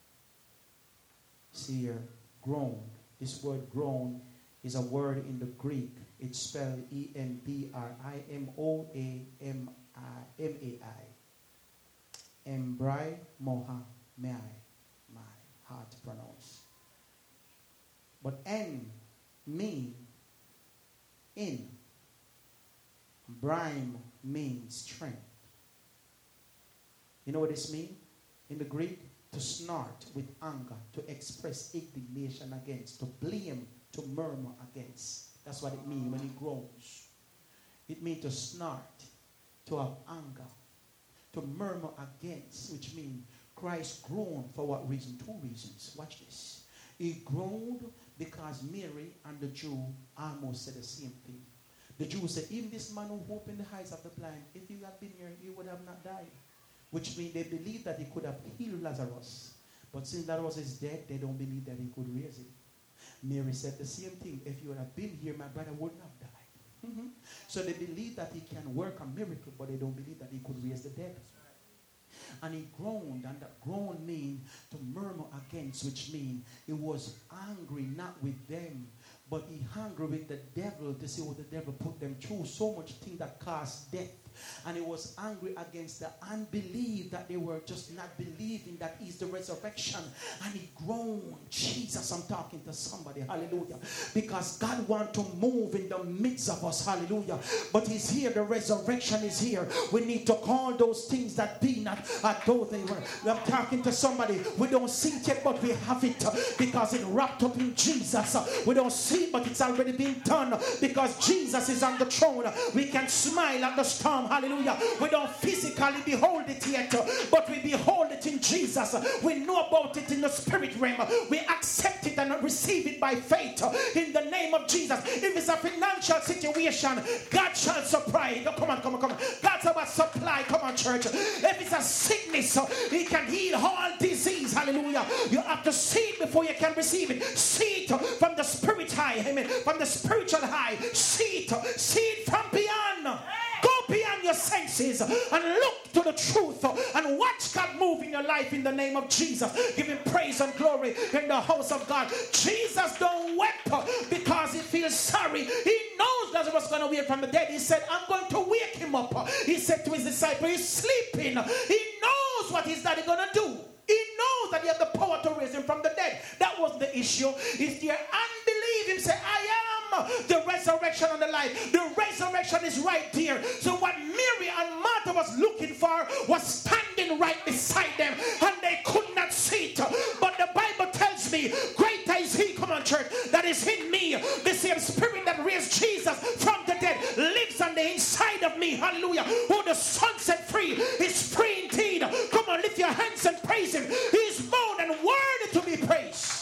see here, groan. This word groan is a word in the Greek. It's spelled E N B R I M O A M I M A I. Embrai Moha Mai. My hard to pronounce. But N mean in. Brime means strength. You know what this means? In the Greek, to snort with anger, to express indignation against, to blame, to murmur against. That's what it means when he groans. It means to snort, to have anger, to murmur against, which means Christ groaned for what reason? Two reasons. Watch this. He groaned because Mary and the Jew almost said the same thing. The Jew said, even this man who opened the eyes of the blind, if he had been here, he would have not died. Which means they believe that he could have healed Lazarus. But since Lazarus is dead, they don't believe that he could raise him. Mary said the same thing. If you would have been here, my brother wouldn't have died. Mm-hmm. So they believe that he can work a miracle, but they don't believe that he could raise the dead. And he groaned, and that groan means to murmur against, which means he was angry not with them, but he angry with the devil to see what the devil put them through. So much thing that caused death. And he was angry against the unbelief that they were just not believing that he's the resurrection. And he groaned. Jesus, I'm talking to somebody. Hallelujah. Because God wants to move in the midst of us. Hallelujah. But he's here. The resurrection is here. We need to call those things that be not as though they were. I'm talking to somebody. We don't see it yet, but we have it because it wrapped up in Jesus. We don't see it, but it's already been done because Jesus is on the throne. We can smile at the storm. Hallelujah. We don't physically behold it yet, but we behold it in Jesus. We know about it in the spirit realm. We accept it and receive it by faith in the name of Jesus. If it's a financial situation, God shall supply. Oh, come on, come on, come on. God's about supply. Come on, church. If it's a sickness, he can heal all disease. Hallelujah. You have to see it before you can receive it. See it from the spirit high. Amen. From the spiritual high. See it. See it from beyond. Go beyond your senses and look to the truth and watch God move in your life in the name of Jesus. Give him praise and glory in the house of God. Jesus don't weep because he feels sorry. He knows that he was going to wake from the dead. He said, I'm going to wake him up. He said to his disciple, he's sleeping. He knows what he's daddy going to do. He knows that he has the power to raise him from the dead. That was the issue. If you unbelieve him, say, I am the resurrection and the life. The resurrection is right there. So what Mary and Martha was looking for was standing right beside them, and they could not see it. But the Bible tells me, greater is he, come on church, that is in me. The same spirit that raised Jesus from the dead lives on the inside of me. Hallelujah. Who the Son set free is free indeed. Come on, lift your hands and praise him. He is more than worthy to be praised.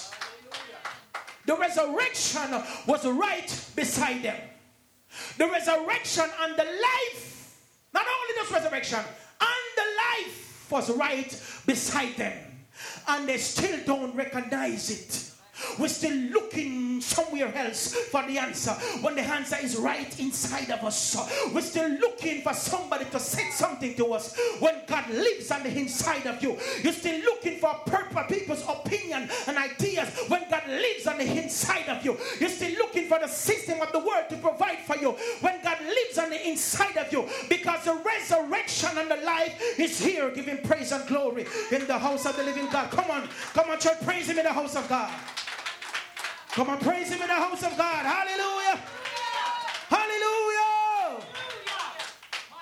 The resurrection was right beside them. The resurrection and the life, not only this resurrection, and the life was right beside them. And they still don't recognize it. We're still looking somewhere else for the answer when the answer is right inside of us. We're still looking for somebody to say something to us when God lives on the inside of you. You're still looking for purple people's opinion and ideas when God lives on the inside of you. You're still looking for the system of the world to provide for you when God lives on the inside of you, because the resurrection and the life is here. Give him praise and glory in the house of the living God. Come on, come on church, praise him in the house of God. Come on, praise him in the house of God. Hallelujah. Hallelujah.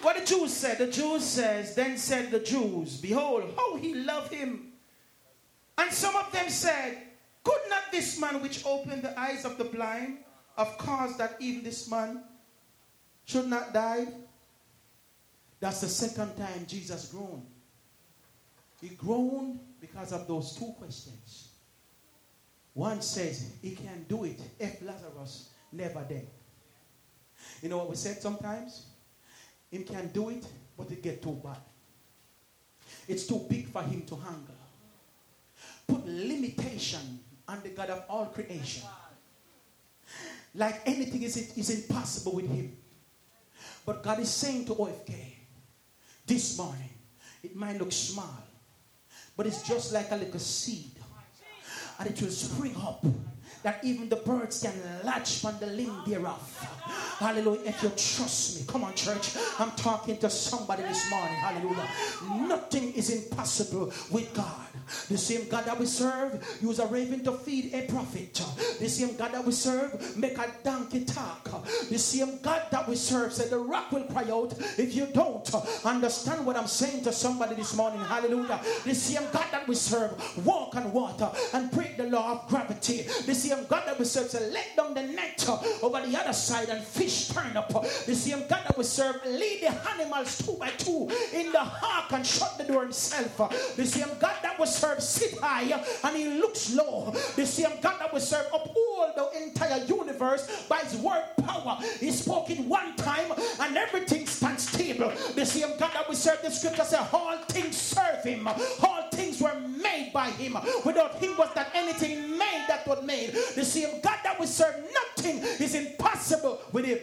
What the Jews said, the Jews says, then said the Jews, behold, how he loved him. And some of them said, could not this man which opened the eyes of the blind have caused that even this man should not die? That's the second time Jesus groaned. He groaned because of those two questions. One says, he can do it if Lazarus never dead. You know what we said sometimes? He can do it, but it get too bad. It's too big for him to handle. Put limitation on the God of all creation. Like anything is, is impossible with him. But God is saying to O F K, this morning, it might look small, but it's just like a little seed. And it will spring up that even the birds can latch on the limb thereof. Hallelujah. If you trust me, come on, church. I'm talking to somebody this morning. Hallelujah. Nothing is impossible with God. The same God that we serve, use a raven to feed a prophet. The same God that we serve, make a donkey talk. The same God that we serve said the rock will cry out if you don't understand what I'm saying to somebody this morning. Hallelujah. The same God that we serve, walk on water and break the law of gravity. The same God that we serve said let down the net over the other side and fish turn up. The same God that we serve, lead the animals two by two in the ark and shut the door himself. The same God that we serve sit high and he looks low. The same God that we serve uphold the entire universe by his word power. He spoke it one time and everything stands stable. The same God that we serve, the scripture says all things serve him. All things were made by him. Without him was not anything made that was made. The same God that we serve, nothing is impossible with him.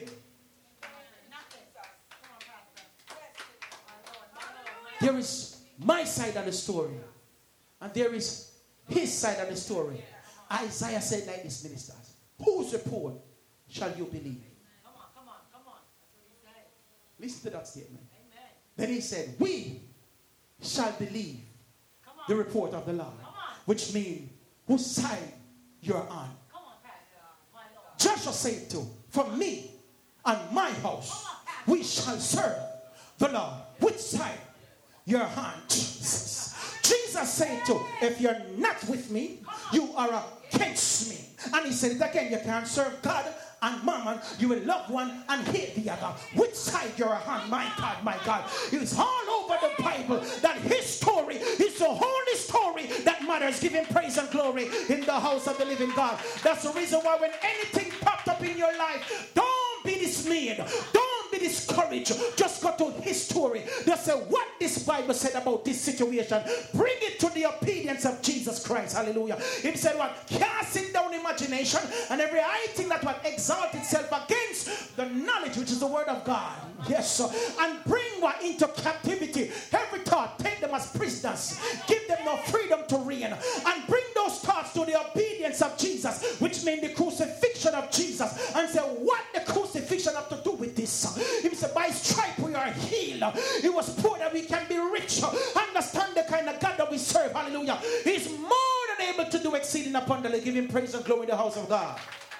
There is my side of the story. And there is his side of the story. Isaiah said like this, ministers. Whose report shall you believe? Come on, come on, come on. That's what he said. Listen to that statement. Amen. Then he said, we shall believe the report of the Lord. Which means, whose side you're on. Come on, Pastor, my Lord. Joshua said to, for me and my house, on, we shall serve the Lord. Which side you're on? Jesus. Jesus said to, if you're not with me, you are against me. And he said it again, you can't serve God and mammon. You will love one and hate the other. Which side you're on? My God, my God. It's all over the Bible that his story is the only story that matters. Give him praise and glory in the house of the living God. That's the reason why when anything popped up in your life, don't be dismayed. Don't be discouraged. Just go to his story. Just say what this Bible said about this situation. Bring it to the obedience of Jesus Christ. Hallelujah. He said what? Casting down imagination and every high thing that would exalt itself against the knowledge which is the word of God. Yes, sir. And bring what into captivity. Every thought, take them as prisoners. Give them no freedom to reign. And bring those thoughts to the obedience of Jesus, which means the crucifixion of Jesus. And say, what the crucifixion have to do with this? He said, by his stripe we are healed. It was poor that we can be rich. Understand the kind of God that we serve. Hallelujah. He's more than able to do exceeding abundantly. Give him praise and glory in the house of God.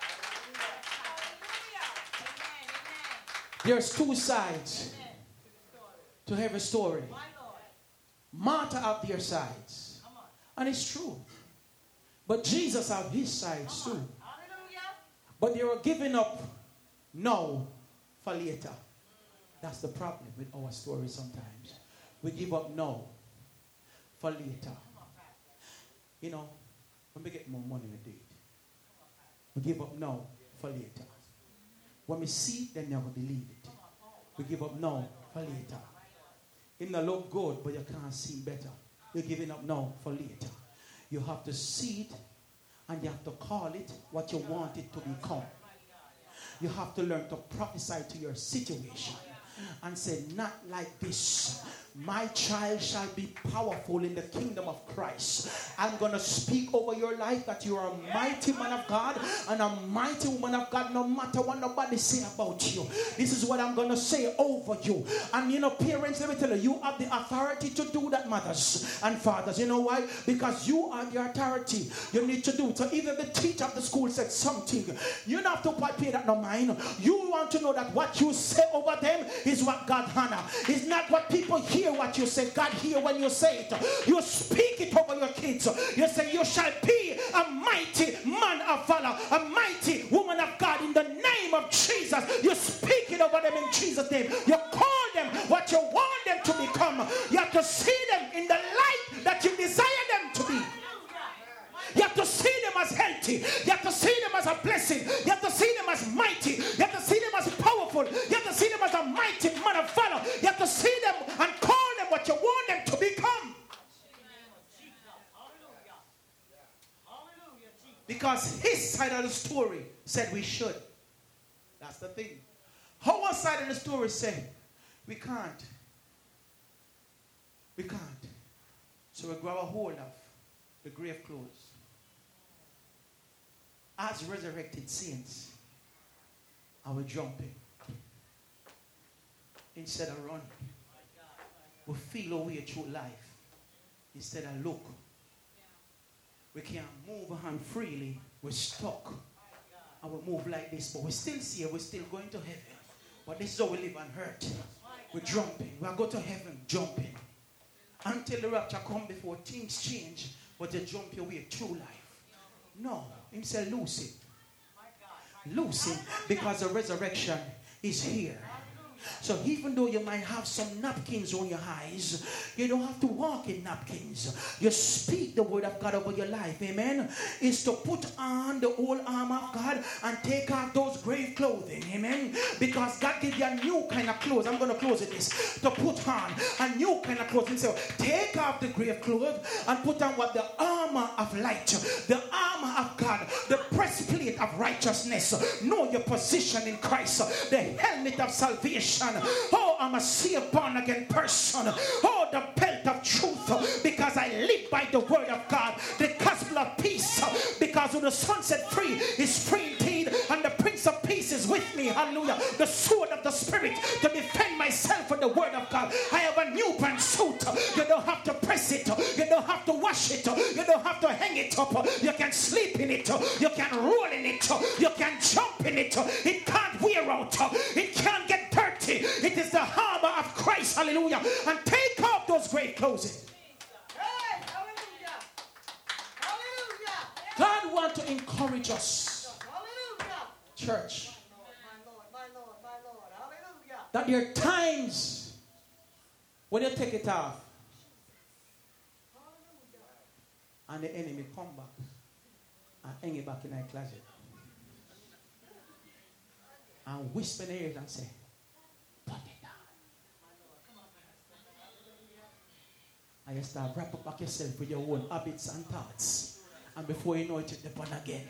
There's two sides to every story. Martha have their sides. And it's true. But Jesus have his sides too. But they were giving up now for later. That's the problem with our story sometimes. We give up now for later. You know, when we get more money we do it. We give up now for later. When we see it, then never believe it. We give up now for later. It may look good, but you can't see better. You're giving up now for later. You have to see it, and you have to call it what you want it to become. You have to learn to prophesy to your situation and say, not like this. My child shall be powerful in the kingdom of Christ. I'm going to speak over your life that you are a mighty man of God and a mighty woman of God, no matter what nobody say about you. This is what I'm going to say over you. And you know, parents, let me tell you, you have the authority to do that, mothers and fathers. You know why? Because you are the authority. You need to do it. So even the teacher of the school said something, you don't have to pay that no mind. You want to know that what you say over them is what God honor. It's not what people hear what you say. God hear when you say it. You speak it over your kids. You say, you shall be a mighty man of valor, a mighty woman of God in the name of Jesus. You speak it over them in Jesus' name. You call them what you want them to become. You have to see them in the light that you desire them to be. You have to see them as healthy. You have to see them as a blessing. You have to see them as mighty. You have to see them as powerful. You have to see them as a mighty man of valor. You have to see them and call them what you want them to become. Because his side of the story said we should. That's the thing. Our side of the story said we can't. We can't. So we grab a hold of the grave clothes. As resurrected saints, and we're jumping. Instead of running, we feel our way through life. Instead of look, we can't move hand freely. We're stuck. And we move like this, but we're still here. We're still going to heaven. But this is how we live on earth. We're jumping. We'll go to heaven jumping. Until the rapture comes before things change, but you jump your way through life. No, him say loose it. Loose it, because the resurrection is here. So even though you might have some napkins on your eyes, you don't have to walk in napkins. You speak the word of God over your life. Amen. Is to put on the whole armor of God and take off those grave clothing. Amen. Because God gives you a new kind of clothes. I'm going to close with this. To put on a new kind of clothes. And so take off the grave clothes and put on what the armor of light, the armor of God, the breastplate of righteousness. Know your position in Christ. The helmet of salvation. Oh, I'm a saved born again person. Oh, the belt of truth, because I live by the word of God. The gospel of peace, because when the Son set free is free indeed, and the Prince of Peace is with me. Hallelujah. The sword of the Spirit to defend myself with the word of God. I have a new brand suit. You don't have to press it. You don't have to wash it. You don't have to hang it up. You can sleep in it. You can roll in it. You can jump in it. It can't wear out. It can't get dirty. It is the armor of Christ. Hallelujah. And take off those grave clothes. Hey, hallelujah. Hallelujah. God wants to encourage us. Hallelujah. Church. My Lord, my Lord, my Lord. Hallelujah. That there are times when you take it off and the enemy come back and hang it back in our closet and whisper in the ear and say, put it down. And you start wrap up back yourself with your own habits and thoughts. And before you know it, you're born again.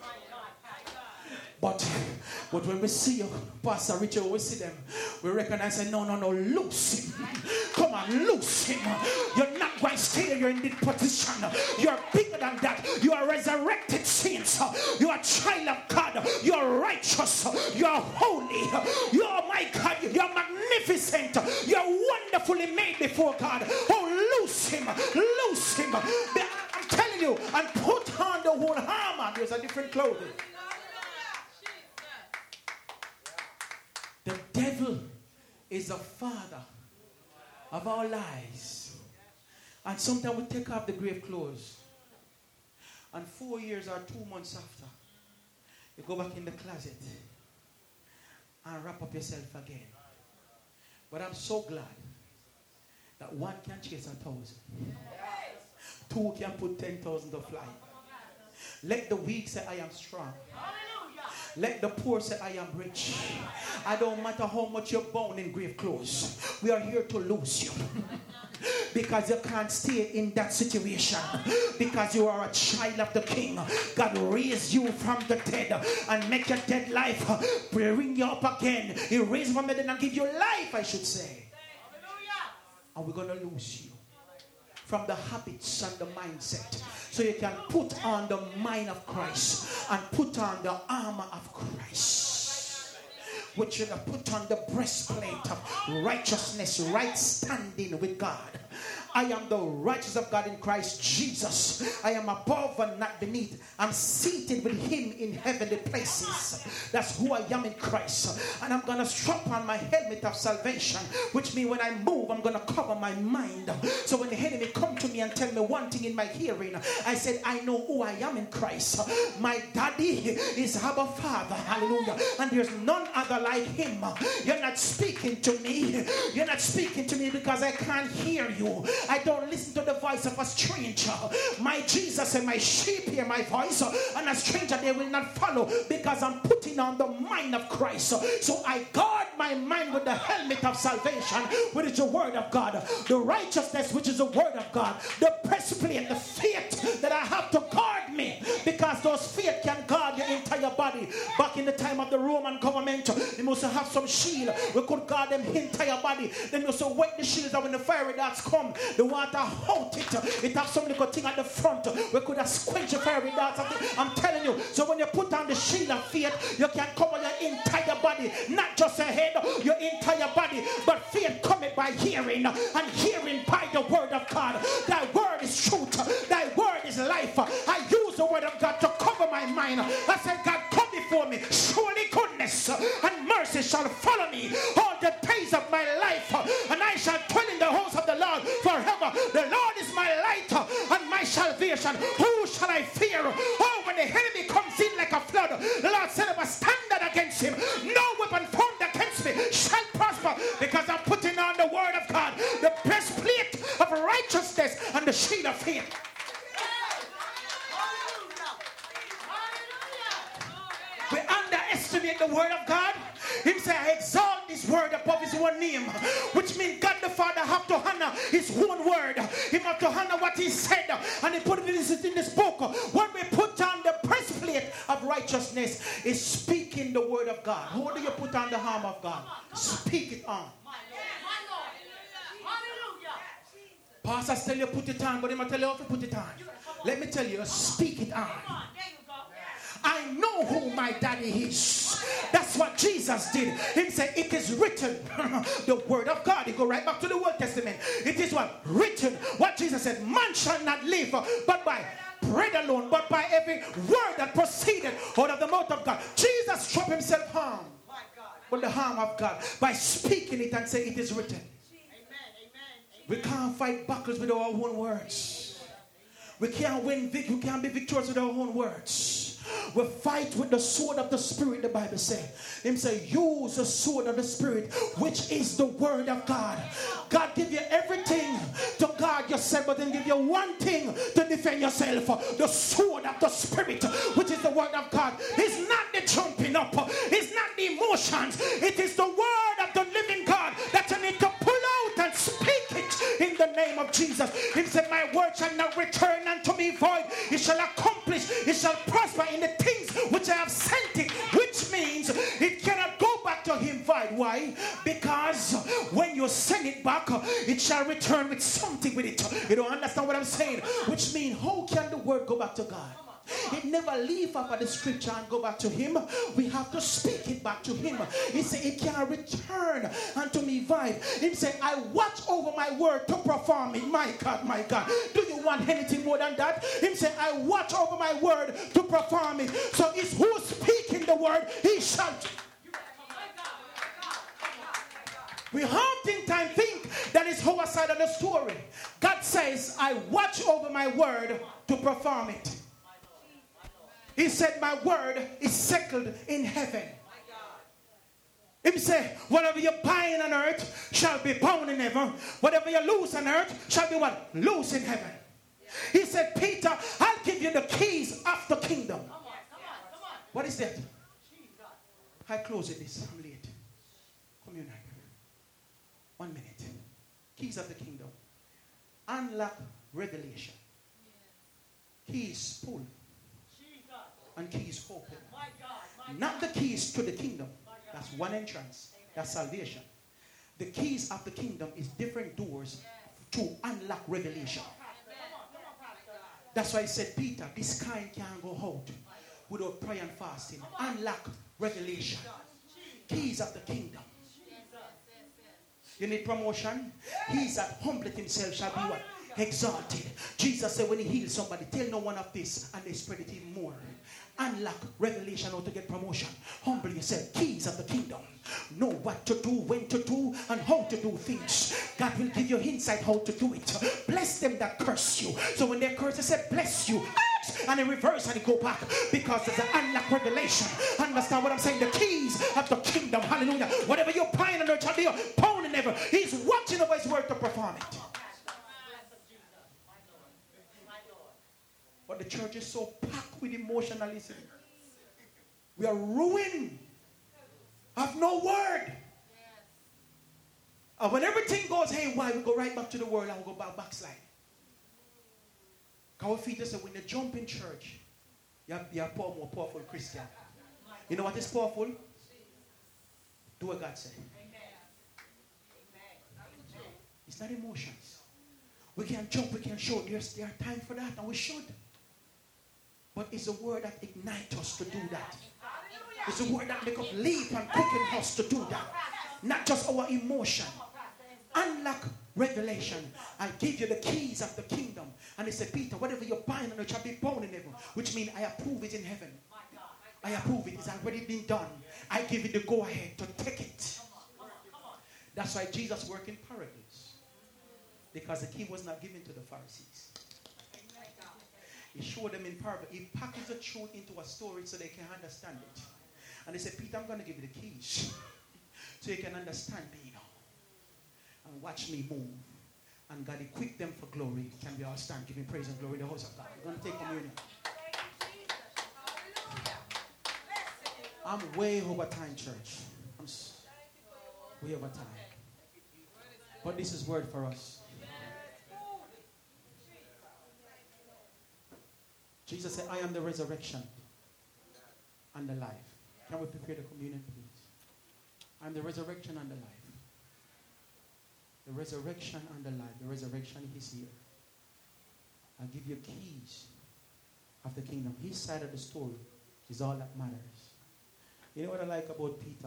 But, but when we see you, Pastor Richard, we see them, we recognize and no, no, no, loose him. Come on, loose him. You're not going to stay here in this position. You're bigger than that. You are resurrected saints. You are a child of God. You are righteous. You are holy. You are, my God, you are magnificent. You are wonderfully made before God. Oh, loose him. Loose him. I'm telling you, and put on the whole armor. There's a different clothing. The devil is the father of our lies. And sometimes we take off the grave clothes. And four years or two months after, you go back in the closet and wrap up yourself again. But I'm so glad that one can chase a thousand. Two can put ten thousand to flight. Let the weak say, I am strong. Let the poor say, I am rich. I don't matter how much you're bound in grave clothes. We are here to lose you. Because you can't stay in that situation. Because you are a child of the King. God raised you from the dead and make your dead life. Bring you up again. He raised from the dead and give you life, I should say. And we're going to lose you from the habits and the mindset. So you can put on the mind of Christ and put on the armor of Christ. Which you're going to put on the breastplate of righteousness, right standing with God. I am the righteousness of God in Christ Jesus. I am above and not beneath. I'm seated with him in heavenly places. That's who I am in Christ. And I'm going to strap on my helmet of salvation, which means when I move, I'm going to cover my mind. So when the enemy come to me and tell me one thing in my hearing, I said, I know who I am in Christ. My daddy is Abba Father. Hallelujah. And there's none other like him. You're not speaking to me. You're not speaking to me because I can't hear you. I don't listen to the voice of a stranger. My Jesus and my sheep hear my voice, and a stranger they will not follow, because I'm putting on the mind of Christ. So I guard my mind with the helmet of salvation, which is the word of God, the righteousness, which is the word of God, the breastplate, the faith that I have to guard me, because those faith can guard your entire body. Back in the time of the Roman government, they must have some shield. We could guard them entire body. Then you also wet the shields, and when the fiery darts come, the water hold it. It has some little thing at the front. We could have quenched the fiery darts. I'm telling you. So when you put on the shield of faith, you can cover your entire body, not just your head, your entire body. But faith cometh by hearing, and hearing by the word of God. Thy word is truth. Thy word is life. I use the word of God to cover my mind. I said, God, come before me. Surely goodness and mercy shall follow me all the days of my life, and I shall dwell in the house of the Lord forever. The Lord is my light and my salvation. Who shall I fear? Oh, when the enemy comes in like a flood, the Lord said, if I stand against him, no weapon formed against me shall prosper, because I'm putting on the word of God, the breastplate of righteousness and the shield of faith. We underestimate the word of God. He said, I exalt this word above his one name, which means God the Father have to honor his one word. He have to honor what he said, and he put it in this, in this book. When we put on the breastplate of righteousness, is speaking the word of God. How do you put on the armor of God? Speak it on. Pastor tell you put it on, but he might tell you how to put it on. Let me tell you, speak it on. I know who my daddy is. That's what Jesus did. He said, it is written. The word of God. You go right back to the Old Testament. It is what? Written. What Jesus said, man shall not live but by bread alone, but by every word that proceeded out of the mouth of God. Jesus struck himself harm with the harm of God by speaking it and say it is written. We can't fight battles with our own words. We can't win. We can't be victorious with our own words. We fight with the sword of the Spirit, the Bible says. Him say, use the sword of the Spirit, which is the word of God. God give you everything to guard yourself, but then give you one thing to defend yourself. The sword of the Spirit, which is the word of God. It's not the jumping up. It's not the emotions. It is the word of the living God that you need to pull out and speak it in the name of Jesus. He said, my word shall not return unto me void. It shall accomplish. It shall prosper in the things which I have sent it, which means it cannot go back to him void. Why? Because when you send it back, it shall return with something with it. You don't understand what I'm saying? Which means, how can the word go back to God? It never leave up at the scripture and go back to him. We have to speak it back to him. He said, it cannot return unto me void. He said, I watch over my word to perform it. My God, my God. Do you want anything more than that? He said, I watch over my word to perform it. So it's who speaking the word, he shall. We oftentimes think that is our side of the story. God says, I watch over my word to perform it. He said, my word is settled in heaven. He said, whatever you bind on earth shall be bound in heaven. Whatever you loose on earth shall be what? Loose in heaven. He said, Peter, I'll give you the keys of the kingdom. What is that? I close it this. I'm late. Come here now. One minute. Keys of the kingdom. Unlock revelation. Keys pull. And keys open. Not the keys to the kingdom. That's one entrance. That's salvation. The keys of the kingdom is different doors to unlock revelation. That's why he said, Peter, this kind can't go out without prayer and fasting. Unlock revelation. Keys of the kingdom. You need promotion? He that humbleth himself shall be what? Exalted. Jesus said when he heals somebody, tell no one of this, and they spread it even more. Unlock revelation how to get promotion. Humble yourself. Keys of the kingdom. Know what to do, when to do, and how to do things. God will give you insight how to do it. Bless them that curse you. So when they curse, they say, bless you. And in reverse, and it go back. Because there's an unlocked revelation. Understand what I'm saying? The keys of the kingdom. Hallelujah. Whatever you're buying on earth shall be pound in heaven. He's watching over his word to perform it. But the church is so packed with emotionalism. We are ruined. Have no word. And when everything goes haywire, we go right back to the world and we go back backslide. Our feet just say when you jump in church, you're, you're a more powerful Christian. You know what is powerful? Do what God said. It's not emotions. We can jump, we can shout. There's there are time for that, and we should. But it's a word that ignites us to do that. It's a word that makes us leap and quicken us to do that. Not just our emotion. Unlock revelation. I'll give you the keys of the kingdom. And he said, Peter, whatever you're buying on earth shall be bound in heaven. Which means I approve it in heaven. I approve it. It's already been done. I give you the go ahead to take it. That's why Jesus worked in parables. Because the key was not given to the Pharisees. He showed them in parable. He packaged the truth into a story so they can understand it. And he said, Peter, I'm going to give you the keys so you can understand me now. And watch me move. And God equipped them for glory. Can we all stand giving praise and glory in the house of God? We're going to take communion. I'm way over time, church. I'm way over time. But this is word for us. Jesus said, I am the resurrection and the life. Can we prepare the communion, please? I am the resurrection and the life. The resurrection and the life. The resurrection is here. I'll give you keys of the kingdom. His side of the story is all that matters. You know what I like about Peter?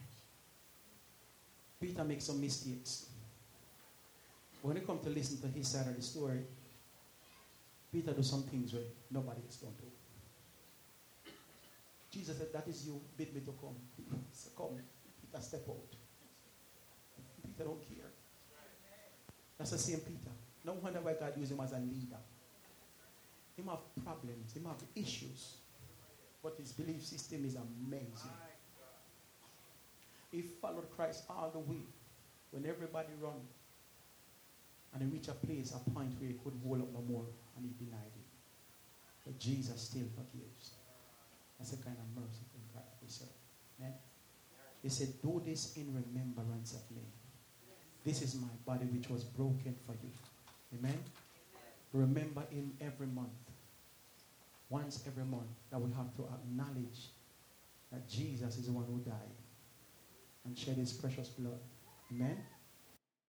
Peter makes some mistakes. When you come to listen to his side of the story, Peter does some things where nobody else don't do. Jesus said, that is you, bid me to come. So come, Peter, step out. Peter don't care. That's the same Peter. No wonder why God used him as a leader. He might have problems, he might have issues, but his belief system is amazing. He followed Christ all the way when everybody ran. And he reached a place, a point where he couldn't hold up no more, and he denied it. But Jesus still forgives. That's the kind of merciful God we serve. Amen? He said, do this in remembrance of me. This is my body which was broken for you. Amen? Remember him every month. Once every month, that we have to acknowledge that Jesus is the one who died and shed his precious blood. Amen?